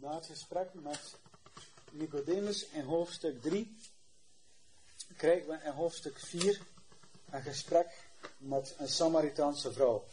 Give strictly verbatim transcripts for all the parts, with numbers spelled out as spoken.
Na het gesprek met Nicodemus in hoofdstuk drie krijgen we in hoofdstuk vier een gesprek met een Samaritaanse vrouw.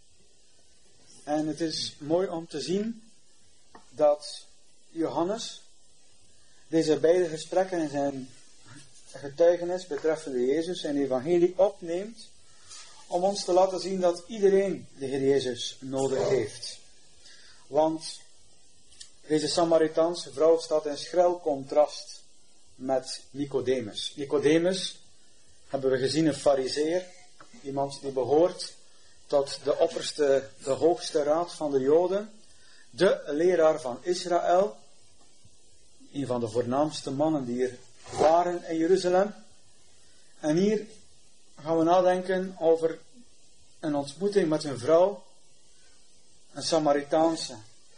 En het is mooi om te zien dat Johannes deze beide gesprekken in zijn getuigenis betreffende Jezus en evangelie opneemt om ons te laten zien dat iedereen de Heer Jezus nodig heeft. Want deze Samaritaanse vrouw staat in schril contrast met Nicodemus. Nicodemus, hebben we gezien, een farizeer, iemand die behoort tot de opperste, de hoogste raad van de Joden, de leraar van Israël, een van de voornaamste mannen die er waren in Jeruzalem. En hier gaan we nadenken over een ontmoeting met een vrouw, een Samaritaanse.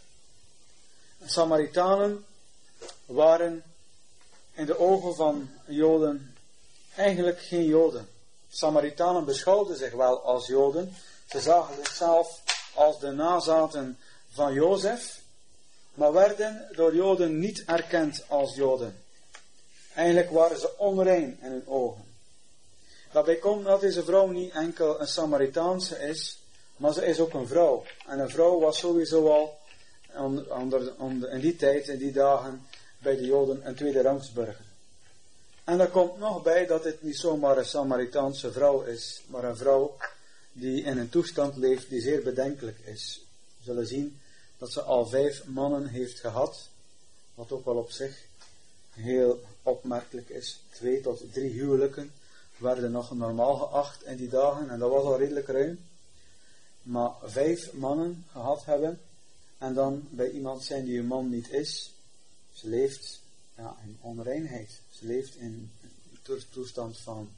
Samaritanen waren in de ogen van Joden eigenlijk geen Joden. Samaritanen beschouwden zich wel als Joden. Ze zagen zichzelf als de nazaten van Jozef, maar werden door Joden niet erkend als Joden. Eigenlijk waren ze onrein in hun ogen. Daarbij komt dat deze vrouw niet enkel een Samaritaanse is, maar ze is ook een vrouw. En een vrouw was sowieso al onder, onder, onder, in die tijd, in die dagen, bij de Joden een tweede rangsburger. En er komt nog bij dat het niet zomaar een Samaritaanse vrouw is, maar een vrouw die in een toestand leeft die zeer bedenkelijk is. We zullen zien dat ze al vijf mannen heeft gehad, wat ook wel op zich heel opmerkelijk is. Twee tot drie huwelijken werden nog normaal geacht in die dagen, en dat was al redelijk ruim. Maar vijf mannen gehad hebben, en dan bij iemand zijn die een man niet is. Ze leeft ja, in onreinheid. Ze leeft in een toestand van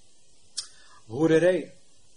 hoererij.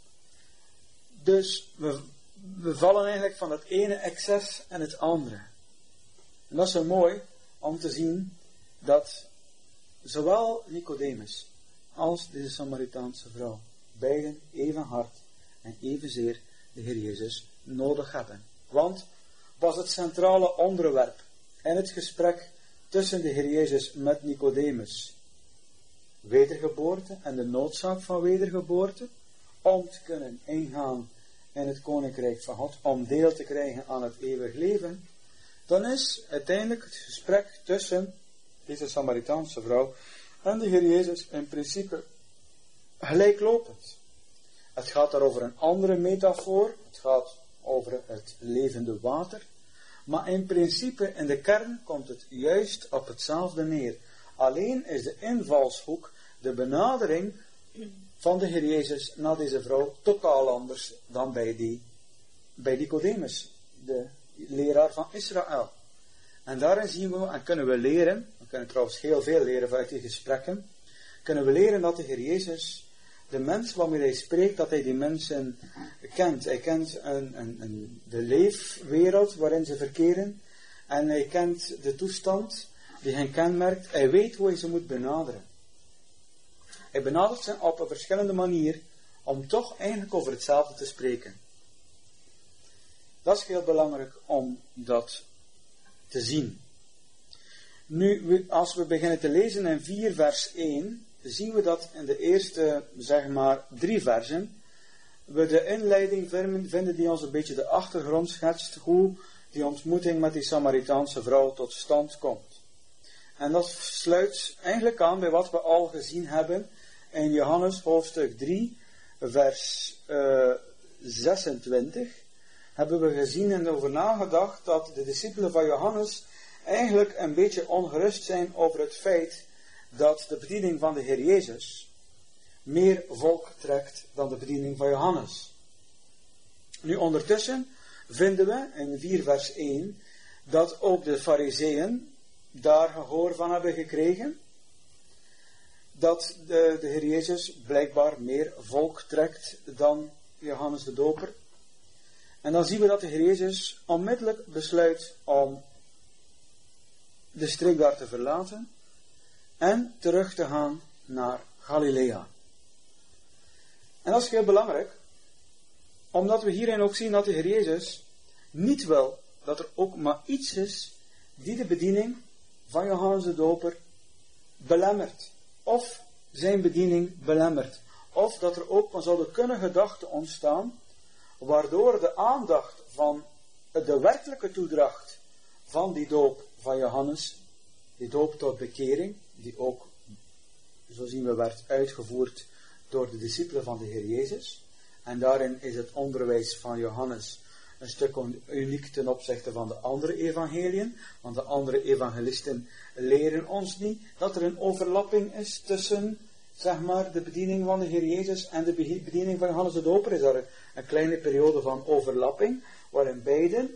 Dus we, we vallen eigenlijk van het ene excess en het andere. En dat is zo mooi om te zien dat zowel Nicodemus als deze Samaritaanse vrouw beiden even hard en evenzeer de Heer Jezus nodig hebben. Want was het centrale onderwerp in het gesprek tussen de Heer Jezus met Nicodemus wedergeboorte en de noodzaak van wedergeboorte om te kunnen ingaan in het Koninkrijk van God, om deel te krijgen aan het eeuwig leven, dan is uiteindelijk het gesprek tussen deze Samaritaanse vrouw en de Heer Jezus in principe gelijklopend. Het gaat daar over een andere metafoor, het gaat over het levende water, maar in principe, in de kern, komt het juist op hetzelfde neer. Alleen is de invalshoek, de benadering van de Heer Jezus naar deze vrouw totaal anders dan bij, die, bij Nicodemus, de leraar van Israël. En daarin zien we en kunnen we leren, we kunnen trouwens heel veel leren vanuit die gesprekken, kunnen we leren dat de Heer Jezus de mens waarmee hij spreekt, dat hij die mensen kent. Hij kent een, een, een, de leefwereld waarin ze verkeren. En hij kent de toestand die hen kenmerkt. Hij weet hoe hij ze moet benaderen. Hij benadert ze op een verschillende manier om toch eigenlijk over hetzelfde te spreken. Dat is heel belangrijk om dat te zien. Nu, als we beginnen te lezen in vier vers één... zien we dat in de eerste, zeg maar, drie versen, we de inleiding vinden die ons een beetje de achtergrond schetst, hoe die ontmoeting met die Samaritaanse vrouw tot stand komt. En dat sluit eigenlijk aan bij wat we al gezien hebben in Johannes hoofdstuk drie, vers uh, zesentwintig. Hebben we gezien en over nagedacht dat de discipelen van Johannes eigenlijk een beetje ongerust zijn over het feit dat de bediening van de Heer Jezus meer volk trekt dan de bediening van Johannes. Nu ondertussen vinden we in vier vers één dat ook de Farizeeën daar gehoor van hebben gekregen, dat de, de Heer Jezus blijkbaar meer volk trekt dan Johannes de Doper. En dan zien we dat de Heer Jezus onmiddellijk besluit om de streek daar te verlaten en terug te gaan naar Galilea. En dat is heel belangrijk, omdat we hierin ook zien dat de Heer Jezus niet wil dat er ook maar iets is die de bediening van Johannes de Doper belemmert. Of zijn bediening belemmert. Of dat er ook van zouden kunnen gedachten ontstaan, waardoor de aandacht van de werkelijke toedracht van die doop van Johannes, die doop tot bekering, die ook, zo zien we, werd uitgevoerd door de discipelen van de Heer Jezus. En daarin is het onderwijs van Johannes een stuk uniek ten opzichte van de andere evangeliën. Want de andere evangelisten leren ons niet dat er een overlapping is tussen, zeg maar, de bediening van de Heer Jezus en de bediening van Johannes de Doper. Is daar een kleine periode van overlapping, waarin beiden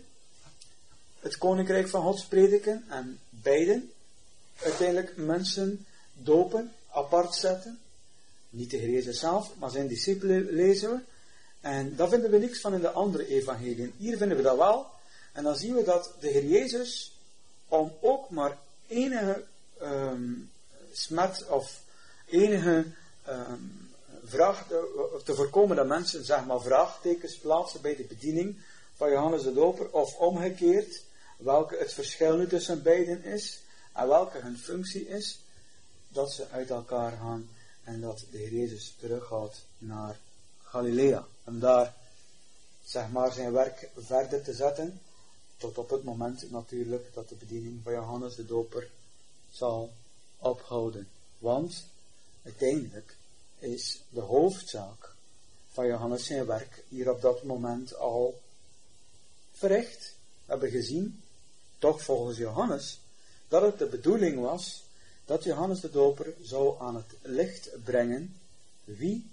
het koninkrijk van God prediken en beiden uiteindelijk mensen dopen, apart zetten. Niet de Heer Jezus zelf, maar zijn discipelen lezen we. En daar vinden we niks van in de andere evangeliën. Hier vinden we dat wel. En dan zien we dat de Heer Jezus, om ook maar enige um, smet of enige um, vraag te, te voorkomen dat mensen, zeg maar, vraagtekens plaatsen bij de bediening van Johannes de Doper, of omgekeerd, welke het verschil nu tussen beiden is en welke hun functie is, dat ze uit elkaar gaan en dat de Heer Jezus teruggaat naar Galilea. Om daar, zeg maar, zijn werk verder te zetten, tot op het moment natuurlijk dat de bediening van Johannes de Doper zal ophouden. Want uiteindelijk is de hoofdzaak van Johannes zijn werk hier op dat moment al verricht. We hebben gezien, toch volgens Johannes, dat het de bedoeling was dat Johannes de Doper zou aan het licht brengen wie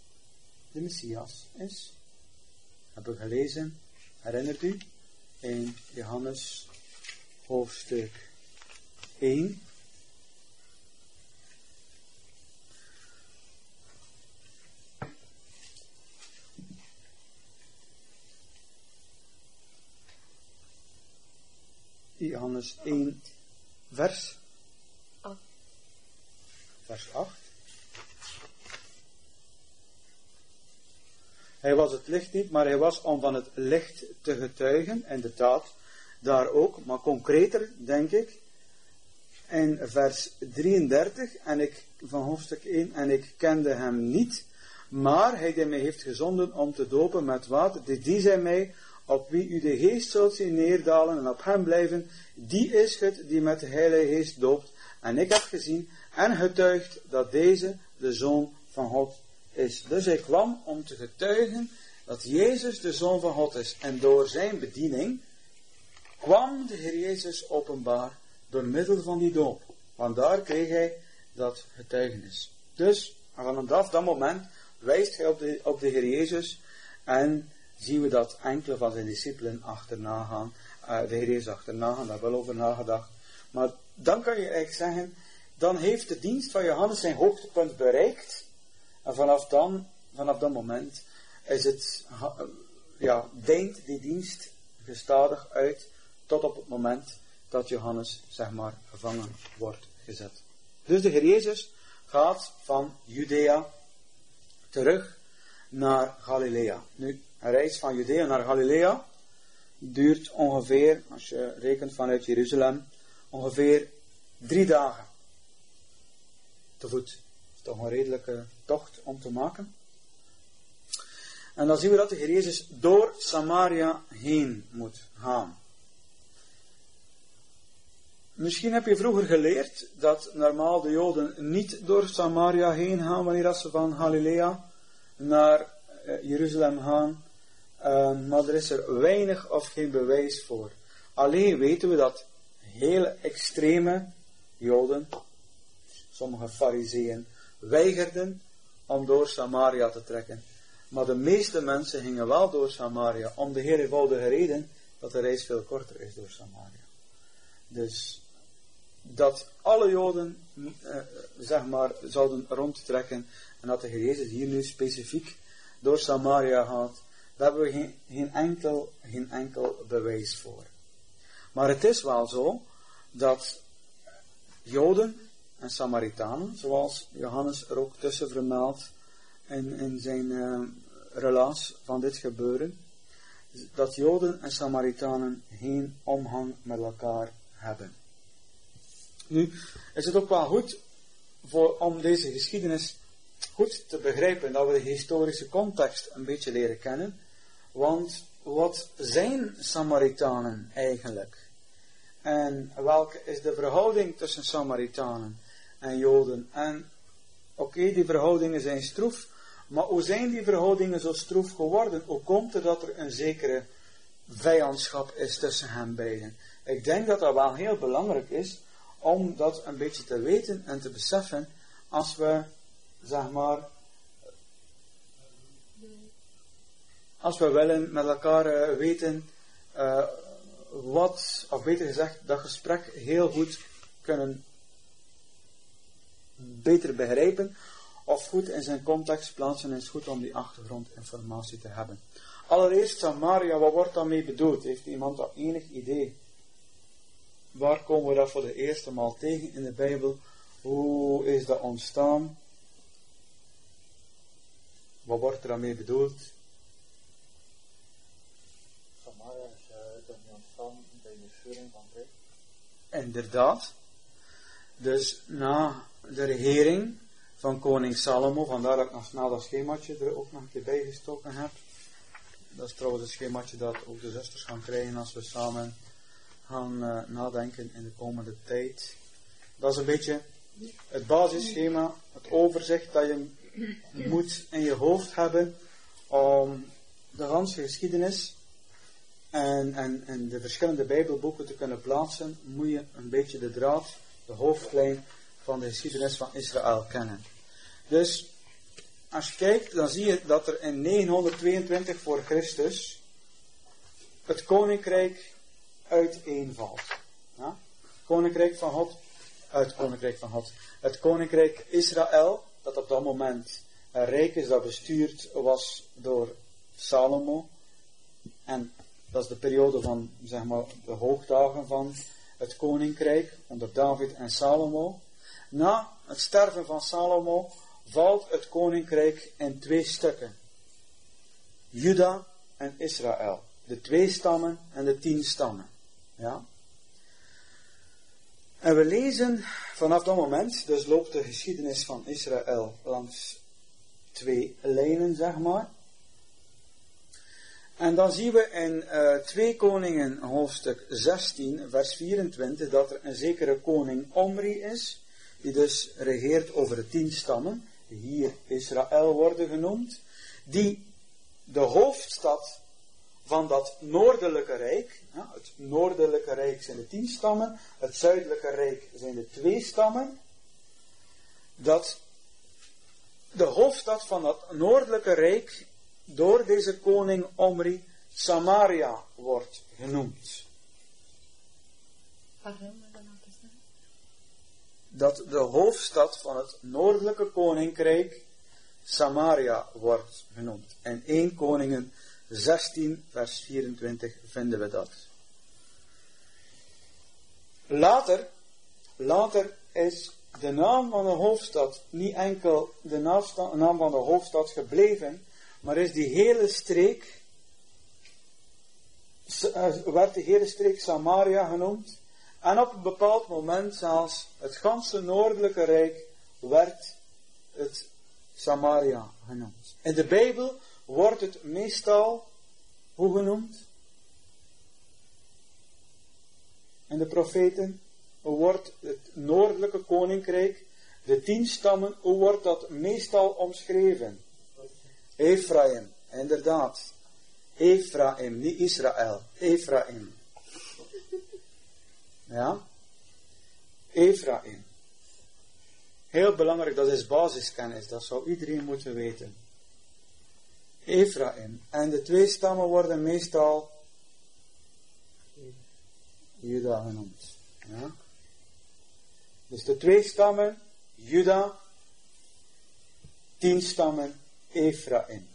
de Messias is. Hebben we gelezen, herinnert u, in Johannes hoofdstuk één. Johannes één, vers acht. Vers acht. Hij was het licht niet, maar hij was om van het licht te getuigen. Inderdaad, daar ook, maar concreter, denk ik. In vers drieëndertig, en ik, van hoofdstuk één, en ik kende hem niet, maar hij die mij heeft gezonden om te dopen met water, die, die zei mij, op wie u de geest zult zien neerdalen en op hem blijven, die is het die met de Heilige Geest doopt. En ik heb gezien en getuigd dat deze de Zoon van God is. Dus hij kwam om te getuigen dat Jezus de Zoon van God is. En door zijn bediening kwam de Heer Jezus openbaar door middel van die doop. Vandaar kreeg hij dat getuigenis. Dus vanaf dat moment wijst hij op de, op de Heer Jezus en zien we dat enkele van zijn discipelen achterna gaan, uh, de Heer Jezus achterna gaan, daar wel over nagedacht. Maar dan kan je eigenlijk zeggen, dan heeft de dienst van Johannes zijn hoogtepunt bereikt. En vanaf dan, vanaf dat moment, is het, ja, deint die dienst gestadig uit, tot op het moment dat Johannes, zeg maar, gevangen wordt gezet. Dus de Heer Jezus gaat van Judea terug naar Galilea. Nu, een reis van Judea naar Galilea duurt ongeveer, als je rekent vanuit Jeruzalem, ongeveer drie dagen. Te voet. Dat is toch een redelijke tocht om te maken. En dan zien we dat de Heer Jezus door Samaria heen moet gaan. Misschien heb je vroeger geleerd dat normaal de Joden niet door Samaria heen gaan wanneer ze van Galilea naar Jeruzalem gaan. Uh, maar er is er weinig of geen bewijs voor. Alleen weten we dat hele extreme Joden, sommige fariseeën, weigerden om door Samaria te trekken. Maar de meeste mensen gingen wel door Samaria, om de heel eenvoudige reden dat de reis veel korter is door Samaria. Dus dat alle Joden, uh, zeg maar, zouden rondtrekken en dat de Heer Jezus hier nu specifiek door Samaria gaat, daar hebben we geen, geen, enkel, geen enkel bewijs voor. Maar het is wel zo dat Joden en Samaritanen, zoals Johannes er ook tussen vermeldt in, in zijn uh, relaas van dit gebeuren, dat Joden en Samaritanen geen omgang met elkaar hebben. hebben. Nu is het ook wel goed voor, om deze geschiedenis goed te begrijpen, dat we de historische context een beetje leren kennen. Want wat zijn Samaritanen eigenlijk? En welke is de verhouding tussen Samaritanen en Joden? En oké, okay, die verhoudingen zijn stroef, maar hoe zijn die verhoudingen zo stroef geworden? Hoe komt het dat er een zekere vijandschap is tussen hen beiden? Ik denk dat dat wel heel belangrijk is om dat een beetje te weten en te beseffen als we, zeg maar, als we willen met elkaar uh, weten uh, wat, of beter gezegd, dat gesprek heel goed kunnen beter begrijpen of goed in zijn context plaatsen, is goed om die achtergrondinformatie te hebben. Allereerst Samaria, wat wordt daarmee bedoeld? Heeft iemand dat enig idee? Waar komen we dat voor de eerste maal tegen in de Bijbel? Hoe is dat ontstaan? Wat wordt er daarmee bedoeld? Samaria is uh, dat niet ontstaan bij de scheuring van Rijk. Inderdaad. Dus na de regering van koning Salomo, vandaar dat ik nog snel dat schemaatje er ook nog een keer bij gestoken heb. Dat is trouwens een schemaatje dat ook de zusters gaan krijgen als we samen gaan uh, nadenken in de komende tijd. Dat is een beetje het basisschema, het overzicht dat je moet in je hoofd hebben om de hele geschiedenis en, en, en de verschillende Bijbelboeken te kunnen plaatsen, moet je een beetje de draad, de hoofdlijn van de geschiedenis van Israël kennen. Dus als je kijkt, dan zie je dat er in negenhonderdtweeëntwintig voor Christus het koninkrijk uiteenvalt. Ja? Koninkrijk van God, uit Koninkrijk van God. Het koninkrijk Israël, dat op dat moment een rijk is dat bestuurd was door Salomo. En dat is de periode van, zeg maar, de hoogdagen van het koninkrijk onder David en Salomo. Na het sterven van Salomo valt het koninkrijk in twee stukken. Juda en Israël. De twee stammen en de tien stammen. Ja? En we lezen vanaf dat moment, dus loopt de geschiedenis van Israël langs twee lijnen, zeg maar. En dan zien we in uh, twee Koningen hoofdstuk zestien, vers vierentwintig, dat er een zekere koning Omri is, die dus regeert over de tien stammen, die hier Israël worden genoemd, die de hoofdstad van dat noordelijke rijk, ja, het noordelijke rijk zijn de tien stammen, het zuidelijke rijk zijn de twee stammen, dat de hoofdstad van dat noordelijke rijk door deze koning Omri Samaria wordt genoemd. Pardon, maar dan is dat? Dat de hoofdstad van het noordelijke koninkrijk Samaria wordt genoemd. In eerste Koningen zestien, vers vierentwintig vinden we dat. Later, later is de naam van de hoofdstad niet enkel de naam van de hoofdstad gebleven, maar is die hele streek, werd de hele streek Samaria genoemd. En op een bepaald moment zelfs het ganse noordelijke rijk werd het Samaria genoemd. In de Bijbel wordt het meestal, hoe genoemd? In de profeten, hoe wordt het noordelijke koninkrijk, de tien stammen, hoe wordt dat meestal omschreven? Ephraim, inderdaad. Ephraim, niet Israël. Ephraim. Ja? Ephraim. Heel belangrijk, dat is basiskennis, dat zou iedereen moeten weten. Ephraim. En de twee stammen worden meestal Juda genoemd. Ja? Dus de twee stammen, Juda, tien stammen, Ephraim.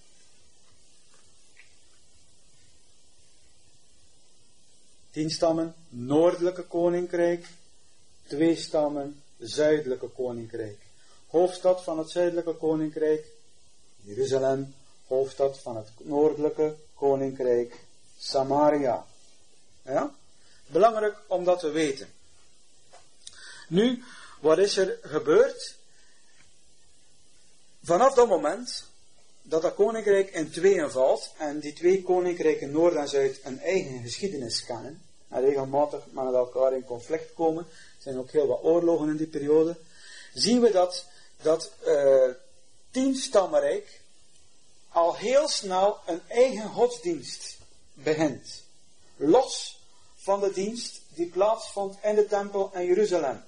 Tien stammen, noordelijke koninkrijk, twee stammen, zuidelijke koninkrijk. Hoofdstad van het zuidelijke koninkrijk, Jeruzalem. Hoofdstad van het noordelijke koninkrijk, Samaria. Ja? Belangrijk om dat te weten. Nu, wat is er gebeurd? Vanaf dat moment dat dat koninkrijk in tweeën valt en die twee koninkrijken Noord en Zuid een eigen geschiedenis kennen en regelmatig met elkaar in conflict komen, er zijn ook heel wat oorlogen in die periode, zien we dat dat uh, tienstammenrijk al heel snel een eigen godsdienst begint. Los van de dienst die plaatsvond in de tempel in Jeruzalem.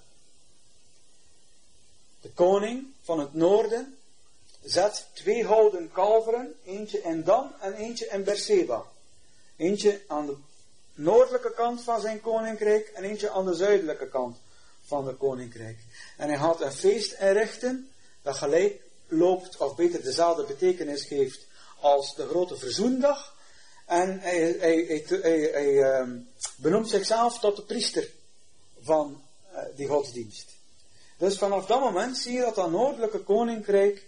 De koning van het noorden zet twee gouden kalveren, eentje in Dan en eentje in Berseba. Eentje aan de noordelijke kant van zijn koninkrijk en eentje aan de zuidelijke kant van het koninkrijk. En hij gaat een feest inrichten dat gelijk loopt, of beter dezelfde betekenis geeft als de grote verzoendag. En hij, hij, hij, hij, hij um, benoemt zichzelf tot de priester van uh, die godsdienst. Dus vanaf dat moment zie je dat dat noordelijke koninkrijk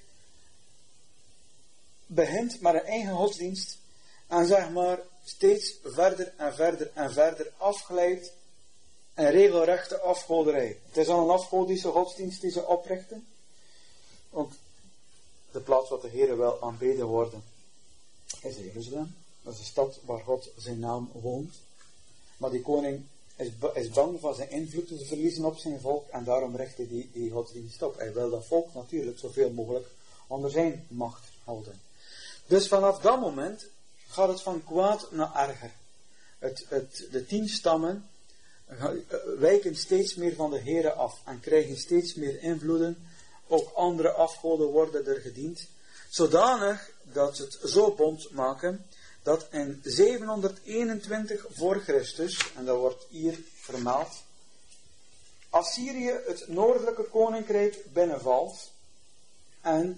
begint met een eigen godsdienst en zeg maar steeds verder en verder en verder afgeleid en regelrechte afgoderij. Het is al een afgodische godsdienst die ze oprichten. Want de plaats wat de Heere wil aanbeden worden is Jeruzalem. Dat is de stad waar God zijn naam woont. Maar die koning is, is bang van zijn invloed te verliezen op zijn volk en daarom richt hij die, die godsdienst op. Hij wil dat volk natuurlijk zoveel mogelijk onder zijn macht houden. Dus vanaf dat moment gaat het van kwaad naar erger. Het, het, de tien stammen wijken steeds meer van de Heere af en krijgen steeds meer invloeden. Ook andere afgoden worden er gediend. Zodanig dat ze het zo bond maken dat in zevenhonderdeenentwintig voor Christus, en dat wordt hier vermeld, Assyrië het noordelijke koninkrijk binnenvalt en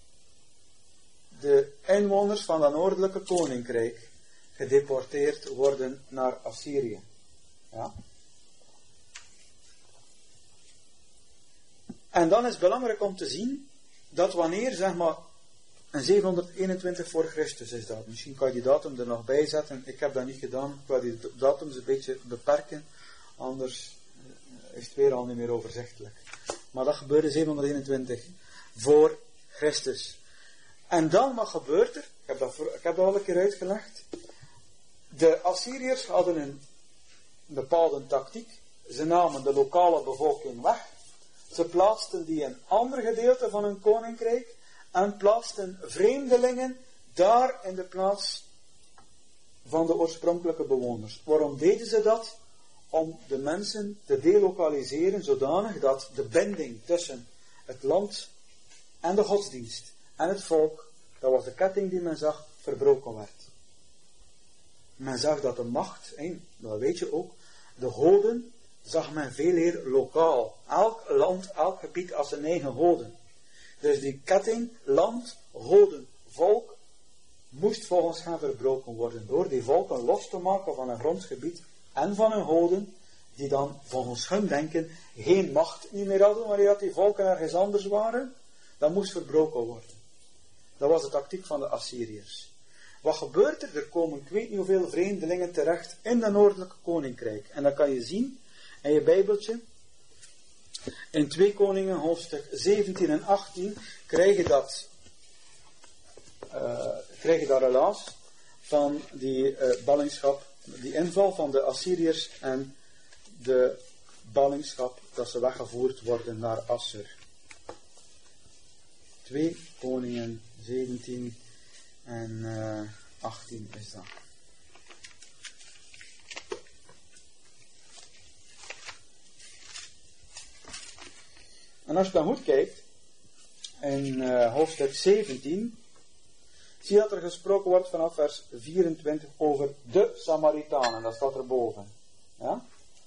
de inwoners van dat noordelijke koninkrijk gedeporteerd worden naar Assyrië. Ja. En dan is het belangrijk om te zien dat wanneer, zeg maar, in zevenhonderdeenentwintig voor Christus is dat. Misschien kan je die datum er nog bij zetten. Ik heb dat niet gedaan. Ik wil die datums een beetje beperken. Anders is het weer al niet meer overzichtelijk. Maar dat gebeurde zevenhonderdeenentwintig voor Christus. En dan, wat gebeurt er? Ik heb dat, voor, ik heb dat al een keer uitgelegd. De Assyriërs hadden een bepaalde tactiek. Ze namen de lokale bevolking weg. Ze plaatsten die in andere gedeelten van hun koninkrijk. En plaatsten vreemdelingen daar in de plaats van de oorspronkelijke bewoners. Waarom deden ze dat? Om de mensen te delokaliseren zodanig dat de binding tussen het land en de godsdienst en het volk, dat was de ketting die men zag, verbroken werd. Men zag dat de macht, en dat weet je ook, de goden zag men veel meer lokaal. Elk land, elk gebied als zijn eigen goden. Dus die ketting, land, goden, volk, moest volgens hen verbroken worden door die volken los te maken van hun grondgebied en van hun goden, die dan volgens hun denken geen macht niet meer hadden, wanneer dat die volken ergens anders waren, dat moest verbroken worden. Dat was de tactiek van de Assyriërs. Wat gebeurt er? Er komen ik weet niet hoeveel vreemdelingen terecht in dat noordelijke koninkrijk. En dat kan je zien in je Bijbeltje. In twee Koningen, hoofdstuk zeventien en achttien, krijg je dat, uh, krijg je dat relaas van die uh, ballingschap, die inval van de Assyriërs en de ballingschap dat ze weggevoerd worden naar Assur. twee Koningen zeventien en uh, achttien is dat. En als je dan goed kijkt, in uh, hoofdstuk zeventien, zie je dat er gesproken wordt vanaf vers vierentwintig over de Samaritanen. Dat staat erboven. Ja?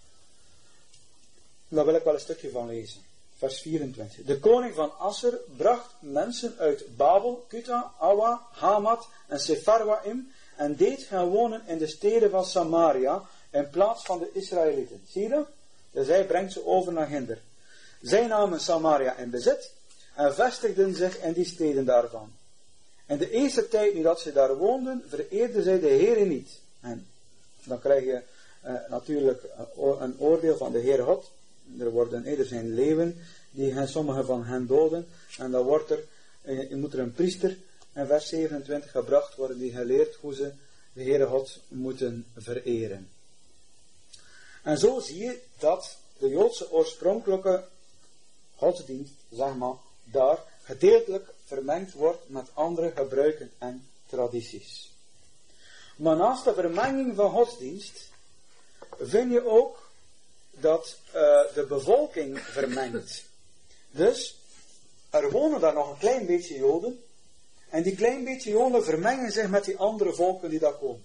Daar wil ik wel een stukje van lezen. Vers vierentwintig. De koning van Assur bracht mensen uit Babel, Kuta, Awa, Hamat en Sepharwaim en deed hen wonen in de steden van Samaria in plaats van de Israëlieten. Zie je dat? Dus hij brengt ze over naar Ginder. Zij namen Samaria in bezit en vestigden zich in die steden daarvan. In de eerste tijd nu dat ze daar woonden, vereerden zij de Heere niet. En dan krijg je uh, natuurlijk een oordeel van de Heere God. Er worden, er zijn leeuwen die gaan sommige van hen doden. En dan wordt er, je moet er een priester in vers zevenentwintig gebracht worden die geleerd hoe ze de Heere God moeten vereren. En zo zie je dat de Joodse oorspronkelijke godsdienst, zeg maar, daar gedeeltelijk vermengd wordt met andere gebruiken en tradities. Maar naast de vermenging van godsdienst vind je ook dat uh, de bevolking vermengt. Dus er wonen daar nog een klein beetje Joden en die klein beetje Joden vermengen zich met die andere volken die daar komen.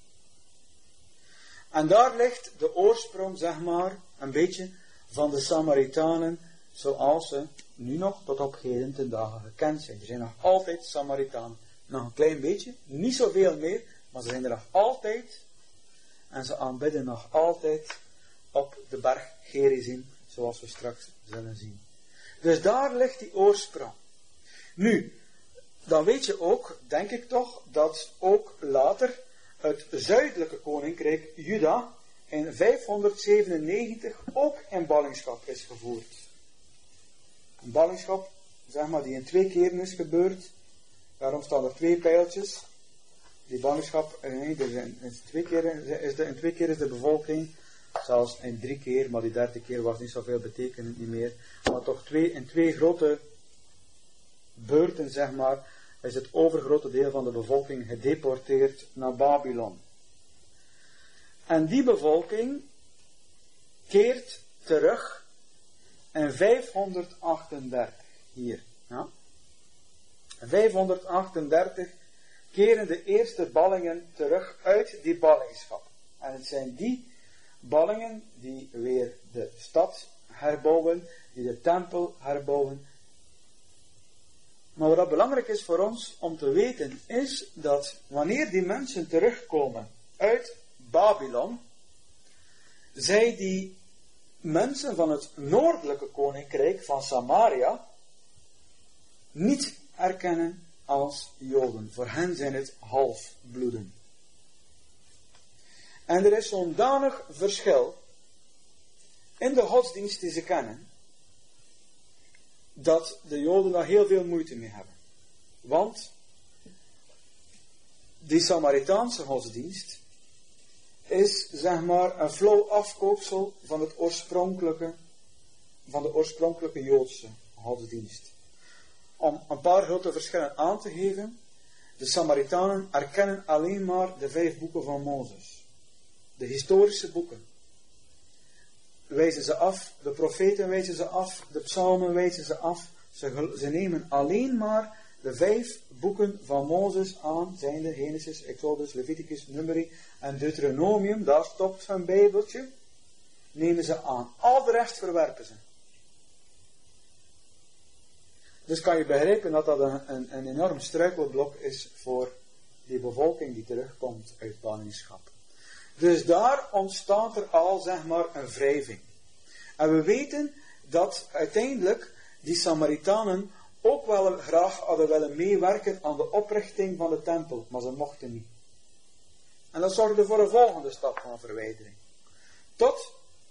En daar ligt de oorsprong, zeg maar, een beetje van de Samaritanen zoals ze nu nog tot op heden ten dagen gekend zijn. Er zijn nog altijd Samaritanen. Nog een klein beetje, niet zoveel meer, maar ze zijn er nog altijd. En ze aanbidden nog altijd op de berg Gerizim, zoals we straks zullen zien. Dus daar ligt die oorsprong. Nu, dan weet je ook, denk ik toch, dat ook later het zuidelijke koninkrijk Juda in vijfhonderdzevenennegentig ook in ballingschap is gevoerd. Een ballingschap, zeg maar, die in twee keren is gebeurd. Daarom staan er twee pijltjes. Die ballingschap, nee, in, in, twee keer is de, in twee keer is de bevolking, zelfs in drie keer, maar die derde keer was niet zoveel betekenend niet meer. Maar toch twee, in twee grote beurten, zeg maar, is het overgrote deel van de bevolking gedeporteerd naar Babylon. En die bevolking keert terug in vijfhonderdachtendertig, hier. Ja? In vijfhonderdachtendertig keren de eerste ballingen terug uit die ballingschap. En het zijn die ballingen die weer de stad herbouwen, die de tempel herbouwen. Maar wat belangrijk is voor ons om te weten, is dat wanneer die mensen terugkomen uit Babylon, zij die mensen van het noordelijke koninkrijk van Samaria niet erkennen als Joden. Voor hen zijn het halfbloeden. En er is zo'n danig verschil in de godsdienst die ze kennen, dat de Joden daar heel veel moeite mee hebben. Want die Samaritaanse godsdienst is, zeg maar, een flauw afkoopsel van het oorspronkelijke, van de oorspronkelijke Joodse godsdienst. Om een paar grote verschillen aan te geven, de Samaritanen erkennen alleen maar de vijf boeken van Mozes. De historische boeken. Wijzen ze af, de profeten wijzen ze af, de psalmen wijzen ze af. Ze, ze nemen alleen maar de vijf boeken van Mozes aan, zijnde Genesis, Exodus, Leviticus, Numeri en Deuteronomium, daar stopt hun bijbeltje, nemen ze aan. Al de rest verwerpen ze. Dus kan je begrijpen dat dat een, een, een enorm struikelblok is voor die bevolking die terugkomt uit ballingschap. Dus daar ontstaat er al, zeg maar, een wrijving. En we weten dat uiteindelijk die Samaritanen ook wel graag hadden willen meewerken aan de oprichting van de tempel, maar ze mochten niet. En dat zorgde voor een volgende stap van verwijdering. Tot,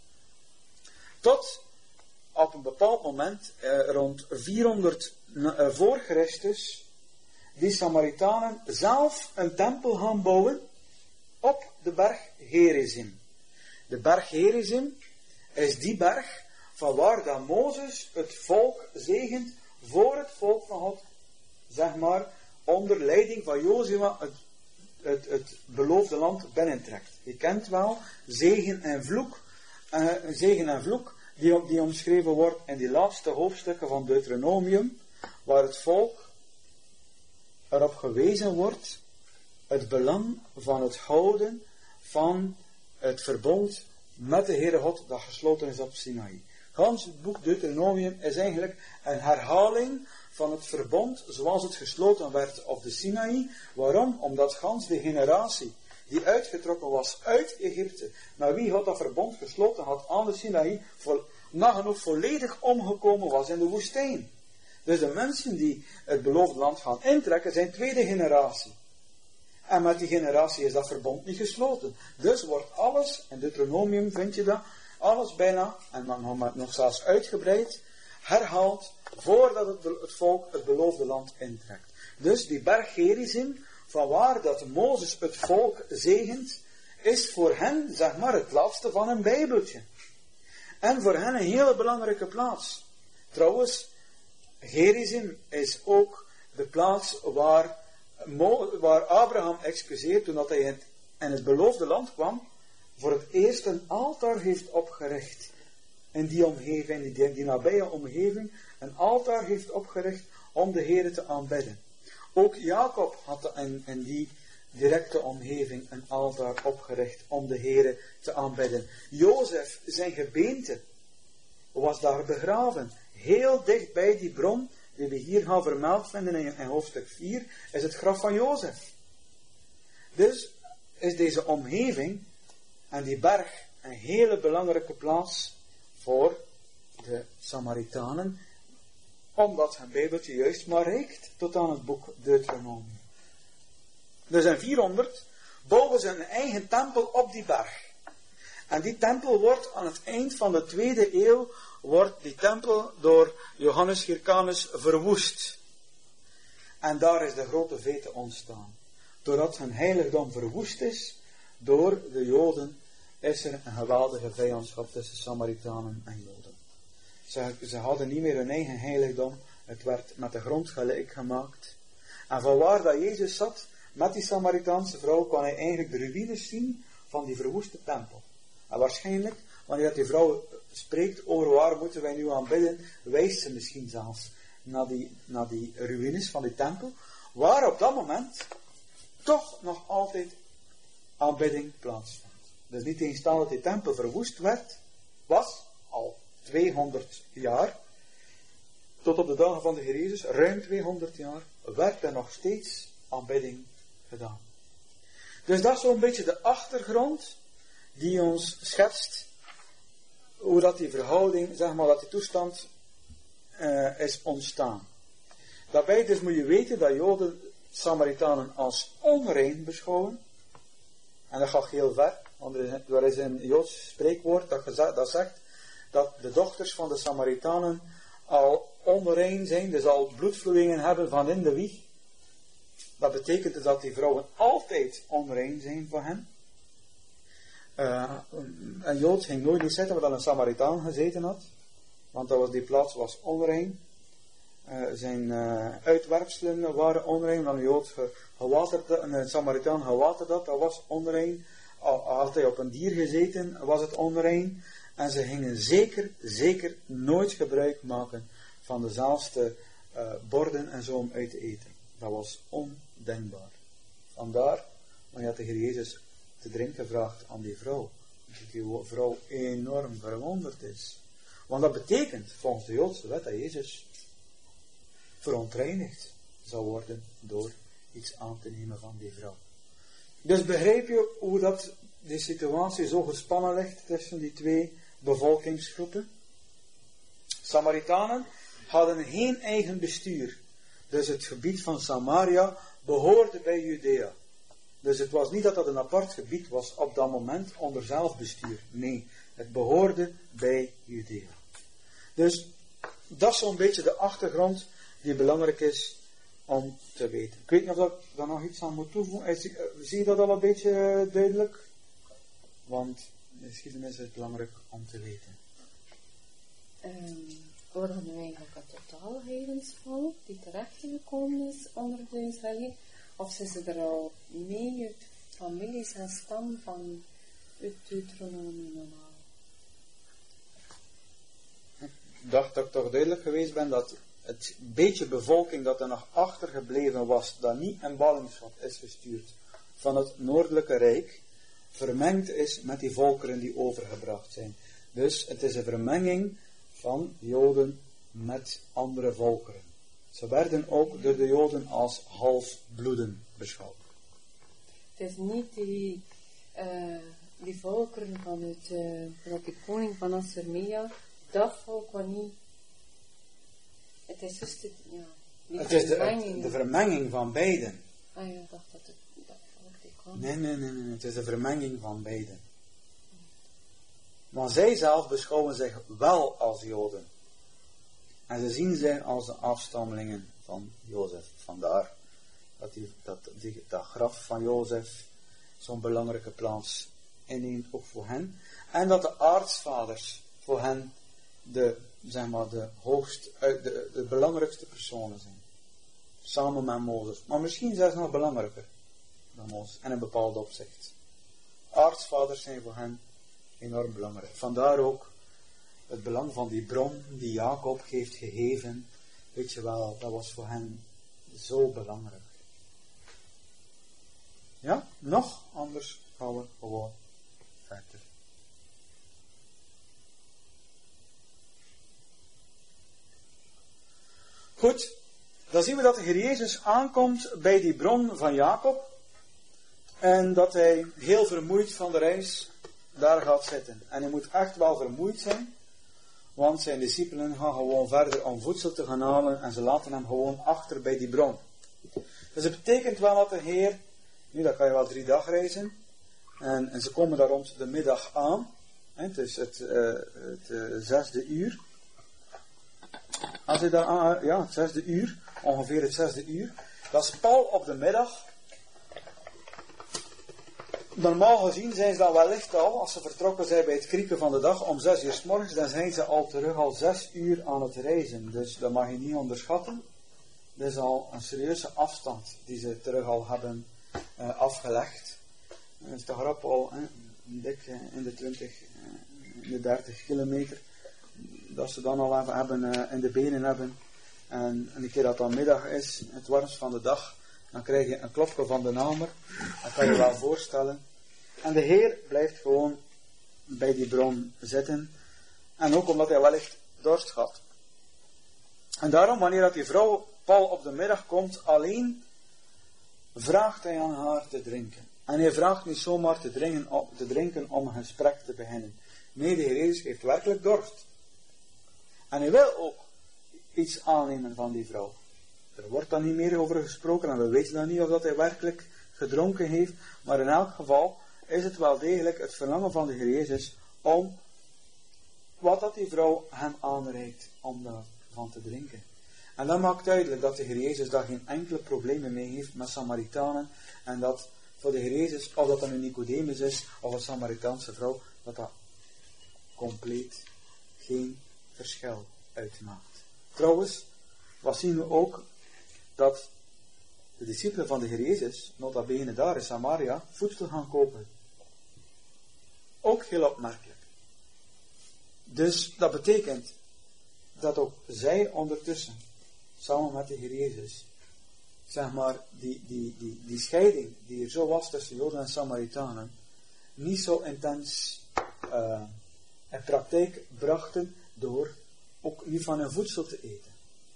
tot op een bepaald moment, eh, rond vierhonderd eh, voor Christus, die Samaritanen zelf een tempel gaan bouwen op de berg Gerizim. De berg Gerizim is die berg van waar dat Mozes het volk zegent voor het volk van God, zeg maar, onder leiding van Jozua het, het, het beloofde land binnentrekt. Je kent wel zegen en vloek, uh, zegen en vloek, die, die omschreven wordt in die laatste hoofdstukken van Deuteronomium, waar het volk erop gewezen wordt het belang van het houden van het verbond met de Heere God dat gesloten is op Sinaï. Gans het boek Deuteronomium is eigenlijk een herhaling van het verbond zoals het gesloten werd op de Sinaï. Waarom? Omdat gans de generatie die uitgetrokken was uit Egypte, naar wie God dat verbond gesloten had aan de Sinaï, vol, nagenoeg volledig omgekomen was in de woestijn. Dus de mensen die het beloofde land gaan intrekken zijn tweede generatie. En met die generatie is dat verbond niet gesloten. Dus wordt alles, in Deuteronomium vind je dat, alles bijna, en dan nog, nog zelfs uitgebreid, herhaald voordat het, het volk het beloofde land intrekt. Dus die berg Gerizim, van waar dat Mozes het volk zegent, is voor hen, zeg maar, het laatste van een bijbeltje. En voor hen een hele belangrijke plaats. Trouwens, Gerizim is ook de plaats waar, Mo, waar Abraham, excuseer, toen dat hij in het, in het beloofde land kwam, voor het eerst een altaar heeft opgericht. In die omgeving, die, die nabije omgeving, een altaar heeft opgericht om de Heere te aanbidden. Ook Jacob had in, in die directe omgeving een altaar opgericht om de Heere te aanbidden. Jozef, zijn gebeente, was daar begraven. Heel dicht bij die bron, die we hier gaan vermeld vinden in, in hoofdstuk vier, is het graf van Jozef. Dus is deze omgeving en die berg een hele belangrijke plaats voor de Samaritanen, omdat hun Bijbeltje juist maar reikt tot aan het boek Deuteronomium. Dus in vierhonderd bouwen ze een eigen tempel op die berg. En die tempel wordt aan het eind van de tweede eeuw, wordt die tempel door Johannes Hyrcanus verwoest. En daar is de grote vete ontstaan. Doordat hun heiligdom verwoest is, door de Joden, is er een geweldige vijandschap tussen Samaritanen en Joden. Ze, ze hadden niet meer hun eigen heiligdom, het werd met de grond gelijk gemaakt. En vanwaar dat Jezus zat, met die Samaritaanse vrouw, kon hij eigenlijk de ruïnes zien van die verwoeste tempel. En waarschijnlijk, wanneer die vrouw spreekt over waar moeten wij nu aanbidden, wijst ze misschien zelfs naar die, naar die ruïnes van die tempel, waar op dat moment toch nog altijd aanbidding plaatsvond. Dus niet eens dat die tempel verwoest werd, was al tweehonderd jaar, tot op de dagen van de Heer Jezus, ruim tweehonderd jaar, werd er nog steeds aanbidding gedaan. Dus dat is zo'n beetje de achtergrond die ons schetst hoe dat die verhouding, zeg maar, dat die toestand uh, is ontstaan. Daarbij dus moet je weten dat Joden Samaritanen als onrein beschouwen. En dat gaat heel ver, want er is een Joods spreekwoord dat, gezegd, dat zegt dat de dochters van de Samaritanen al onrein zijn, dus al bloedvloeien hebben van in de wieg. Dat betekent dus dat die vrouwen altijd onrein zijn voor hen. Uh, een Jood ging nooit niet zitten waar dan een Samaritaan gezeten had, want dat was, die plaats was onrein. Uh, zijn uh, uitwerpselen waren onrein, want een Jood gewaterd, een Samaritaan gewaterd had, dat was onrein. Al had hij op een dier gezeten, was het onrein. En ze gingen zeker, zeker nooit gebruik maken van dezelfde uh, borden en zo om uit te eten. Dat was ondenkbaar. Vandaar, wanneer had de Heer Jezus te drinken vraagt aan die vrouw, dat die vrouw enorm verwonderd is. Want dat betekent, volgens de Joodse wet, dat Jezus verontreinigd zou worden door iets aan te nemen van die vrouw. Dus begrijp je hoe dat de situatie zo gespannen ligt tussen die twee bevolkingsgroepen? Samaritanen hadden geen eigen bestuur. Dus het gebied van Samaria behoorde bij Judea. Dus het was niet dat dat een apart gebied was op dat moment onder zelfbestuur. Nee, het behoorde bij Judea. Dus dat is zo'n beetje de achtergrond die belangrijk is om te weten. Ik weet niet of ik daar nog iets aan moet toevoegen. Zie je dat al een beetje duidelijk? Want de geschiedenis is belangrijk om te weten. Um, worden we nu eigenlijk een totaal heidensvolk die terechtgekomen is onder de Israëlieten? Of zijn ze er al mee uit families en stam van het Deuteronomium en al? Ik dacht dat ik toch duidelijk geweest ben dat het beetje bevolking dat er nog achtergebleven was, dat niet in ballingschap is gestuurd van het noordelijke rijk, vermengd is met die volkeren die overgebracht zijn. Dus het is een vermenging van Joden met andere volkeren. Ze werden ook door de Joden als halfbloeden beschouwd. Het is niet die, uh, die volkeren vanuit uh, vanuit de koning van Assyrië, dat volk wat niet. Het is dus de, ja, die het is de, vermenging. de vermenging van beiden. Ah ja, ik dacht dat het dat volk die kwam. Nee, nee, nee, nee, het is de vermenging van beiden. Maar zij zelf beschouwen zich wel als Joden. En ze zien zich als de afstammelingen van Jozef. Vandaar dat, die, dat die, dat graf van Jozef zo'n belangrijke plaats inneemt, ook voor hen. En dat de aartsvaders voor hen de, zeg maar, de, hoogst, de, de belangrijkste personen zijn. Samen met Mozes. Maar misschien zelfs nog belangrijker dan Mozes. In een bepaald opzicht. Aartsvaders zijn voor hen enorm belangrijk. Vandaar ook het belang van die bron die Jacob heeft gegeven. Weet je wel, dat was voor hen zo belangrijk. Ja, nog anders gaan we gewoon verder. Goed, dan zien we dat de Heer Jezus aankomt bij die bron van Jacob. En dat hij heel vermoeid van de reis daar gaat zitten. En hij moet echt wel vermoeid zijn. Want zijn discipelen gaan gewoon verder om voedsel te gaan halen. En ze laten hem gewoon achter bij die bron. Dus het betekent wel dat de Heer, nu dan kan je wel drie dagen reizen. En, en ze komen daar rond de middag aan. Hè, het is het, uh, het uh, zesde uur. Als je daar aan, ja, het zesde uur. Ongeveer het zesde uur. Dat is pal op de middag. Normaal gezien zijn ze dan wellicht al, als ze vertrokken zijn bij het krieken van de dag, om zes uur 's morgens, dan zijn ze al terug al zes uur aan het reizen. Dus dat mag je niet onderschatten. Dat is al een serieuze afstand die ze terug al hebben uh, afgelegd. Dat is de grap al hè, dik uh, in de twintig, uh, in de dertig kilometer. Dat ze dan al even hebben, uh, in de benen hebben. En een keer dat dan middag is, het warmst van de dag, dan krijg je een klopje van de namer. Dat kan je wel voorstellen. En de Heer blijft gewoon bij die bron zitten. En ook omdat hij wellicht dorst had. En daarom, wanneer dat die vrouw pal op de middag komt, alleen vraagt hij aan haar te drinken. En hij vraagt niet zomaar te drinken, te drinken om een gesprek te beginnen. Nee, de Heer Jezus heeft werkelijk dorst. En hij wil ook iets aannemen van die vrouw. Er wordt dan niet meer over gesproken en we weten dan niet of dat hij werkelijk gedronken heeft. Maar in elk geval is het wel degelijk het verlangen van de Heer Jezus om wat dat die vrouw hem aanreikt om daarvan te drinken. En dat maakt duidelijk dat de Heer Jezus daar geen enkele problemen mee heeft met Samaritanen. En dat voor de Heer Jezus, of dat dan een Nicodemus is of een Samaritaanse vrouw, dat dat compleet geen verschil uitmaakt. Trouwens, wat zien we ook? Dat de discipelen van de Heer Jezus, nota bene daar in Samaria, voedsel gaan kopen. Ook heel opmerkelijk. Dus dat betekent dat ook zij ondertussen, samen met de Heer Jezus, zeg maar, die, die, die, die scheiding die er zo was tussen Joden en Samaritanen, niet zo intens uh, in praktijk brachten door ook niet van hun voedsel te eten.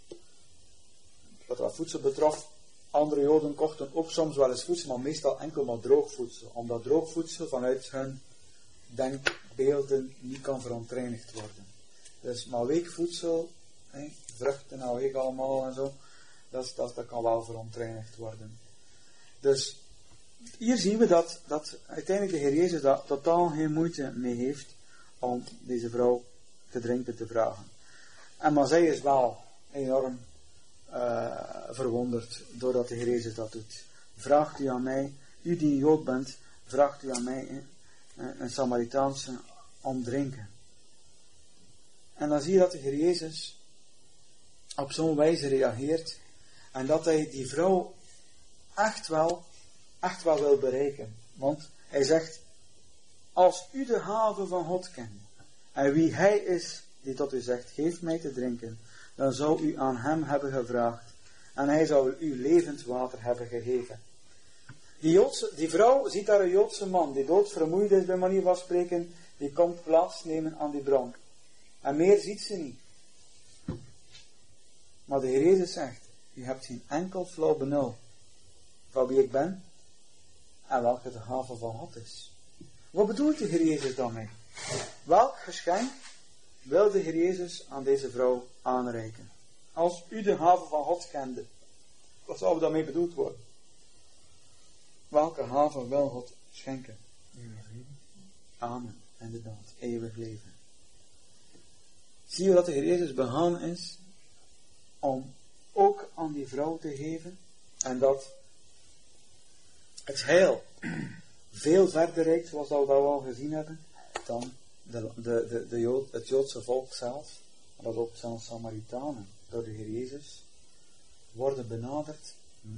Wat dat voedsel betrof, andere Joden kochten ook soms wel eens voedsel, maar meestal enkel maar droog voedsel. Omdat droog voedsel vanuit hun denkbeelden niet kan verontreinigd worden. Dus maar week voedsel, hè, vruchten en week allemaal en zo, dat, dat, dat kan wel verontreinigd worden. Dus hier zien we dat, dat uiteindelijk de Heer Jezus daar totaal geen moeite mee heeft om deze vrouw te drinken te vragen. En maar zij is wel enorm Uh, verwonderd doordat de Heer Jezus dat doet. Vraagt u aan mij, u die een Jood bent, vraagt u aan mij een, een Samaritaanse om drinken. En dan zie je dat de Heer Jezus op zo'n wijze reageert en dat hij die vrouw echt wel, echt wel wil bereiken. Want hij zegt, als u de gave van God kent en wie hij is die tot u zegt, geef mij te drinken, dan zou u aan hem hebben gevraagd en hij zou u levend water hebben gegeven. Die, Joodse, die vrouw ziet daar een Joodse man die doodvermoeid is bij manier van spreken, die komt plaatsnemen aan die bron. En meer ziet ze niet. Maar de Heer Jezus zegt, u hebt geen enkel flauw benul van wie ik ben en welke de gave van God is. Wat bedoelt de Heer Jezus dan mee? Welk geschenk wil de Heer Jezus aan deze vrouw aanreiken? Als u de gave van God kende, wat zou daarmee bedoeld worden? Welke gave wil God schenken? Amen. inderdaad, eeuwig leven. Zie je dat de Heer Jezus begaan is om ook aan die vrouw te geven en dat het heil veel verder reikt, zoals we dat al gezien hebben, dan de, de, de, de Jood, het Joodse volk zelf, maar dat ook zelfs Samaritanen door de Heer Jezus worden benaderd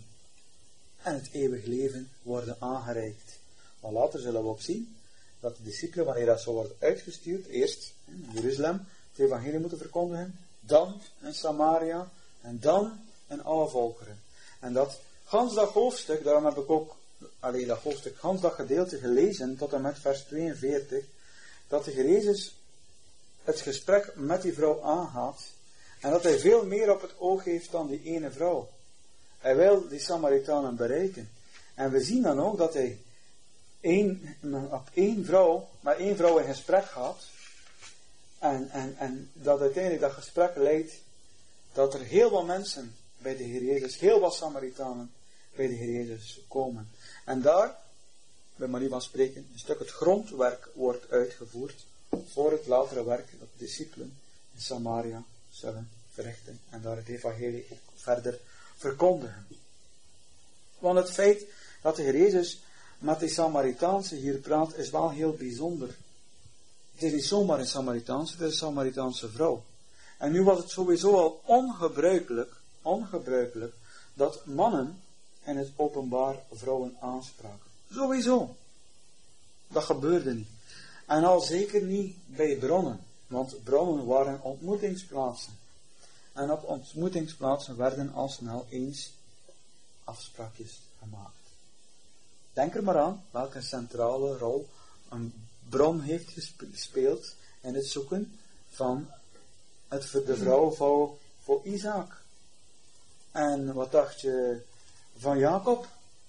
en het eeuwig leven worden aangereikt. Maar later zullen we ook zien dat de discipelen, wanneer dat zo wordt uitgestuurd, eerst in Jeruzalem het evangelie moeten verkondigen, dan in Samaria en dan in alle volkeren. En dat gans dat hoofdstuk, daarom heb ik ook alleen dat hoofdstuk, gans dat gedeelte gelezen tot en met vers tweeënveertig, dat de Heer Jezus het gesprek met die vrouw aangaat en dat hij veel meer op het oog heeft dan die ene vrouw. Hij wil die Samaritanen bereiken. En we zien dan ook dat hij één, op één vrouw, met één vrouw in gesprek gaat. En, en, en dat uiteindelijk dat gesprek leidt dat er heel wat mensen bij de Heer Jezus, heel wat Samaritanen bij de Heer Jezus komen. En daar, bij manier van spreken, een stuk het grondwerk wordt uitgevoerd voor het latere werk dat de discipelen in Samaria zullen verrichten en daar het evangelie ook verder verkondigen. Want het feit dat de Heer Jezus met die Samaritaanse hier praat, is wel heel bijzonder. Het is niet zomaar een Samaritaanse, het is een Samaritaanse vrouw. En nu was het sowieso al ongebruikelijk, ongebruikelijk, dat mannen in het openbaar vrouwen aanspraken. Sowieso. Dat gebeurde niet. En al zeker niet bij bronnen, want bronnen waren ontmoetingsplaatsen. En op ontmoetingsplaatsen werden al snel eens afspraakjes gemaakt. Denk er maar aan welke centrale rol een bron heeft gespeeld in het zoeken van het, de vrouw voor, voor Isaac. En wat dacht je van Jacob?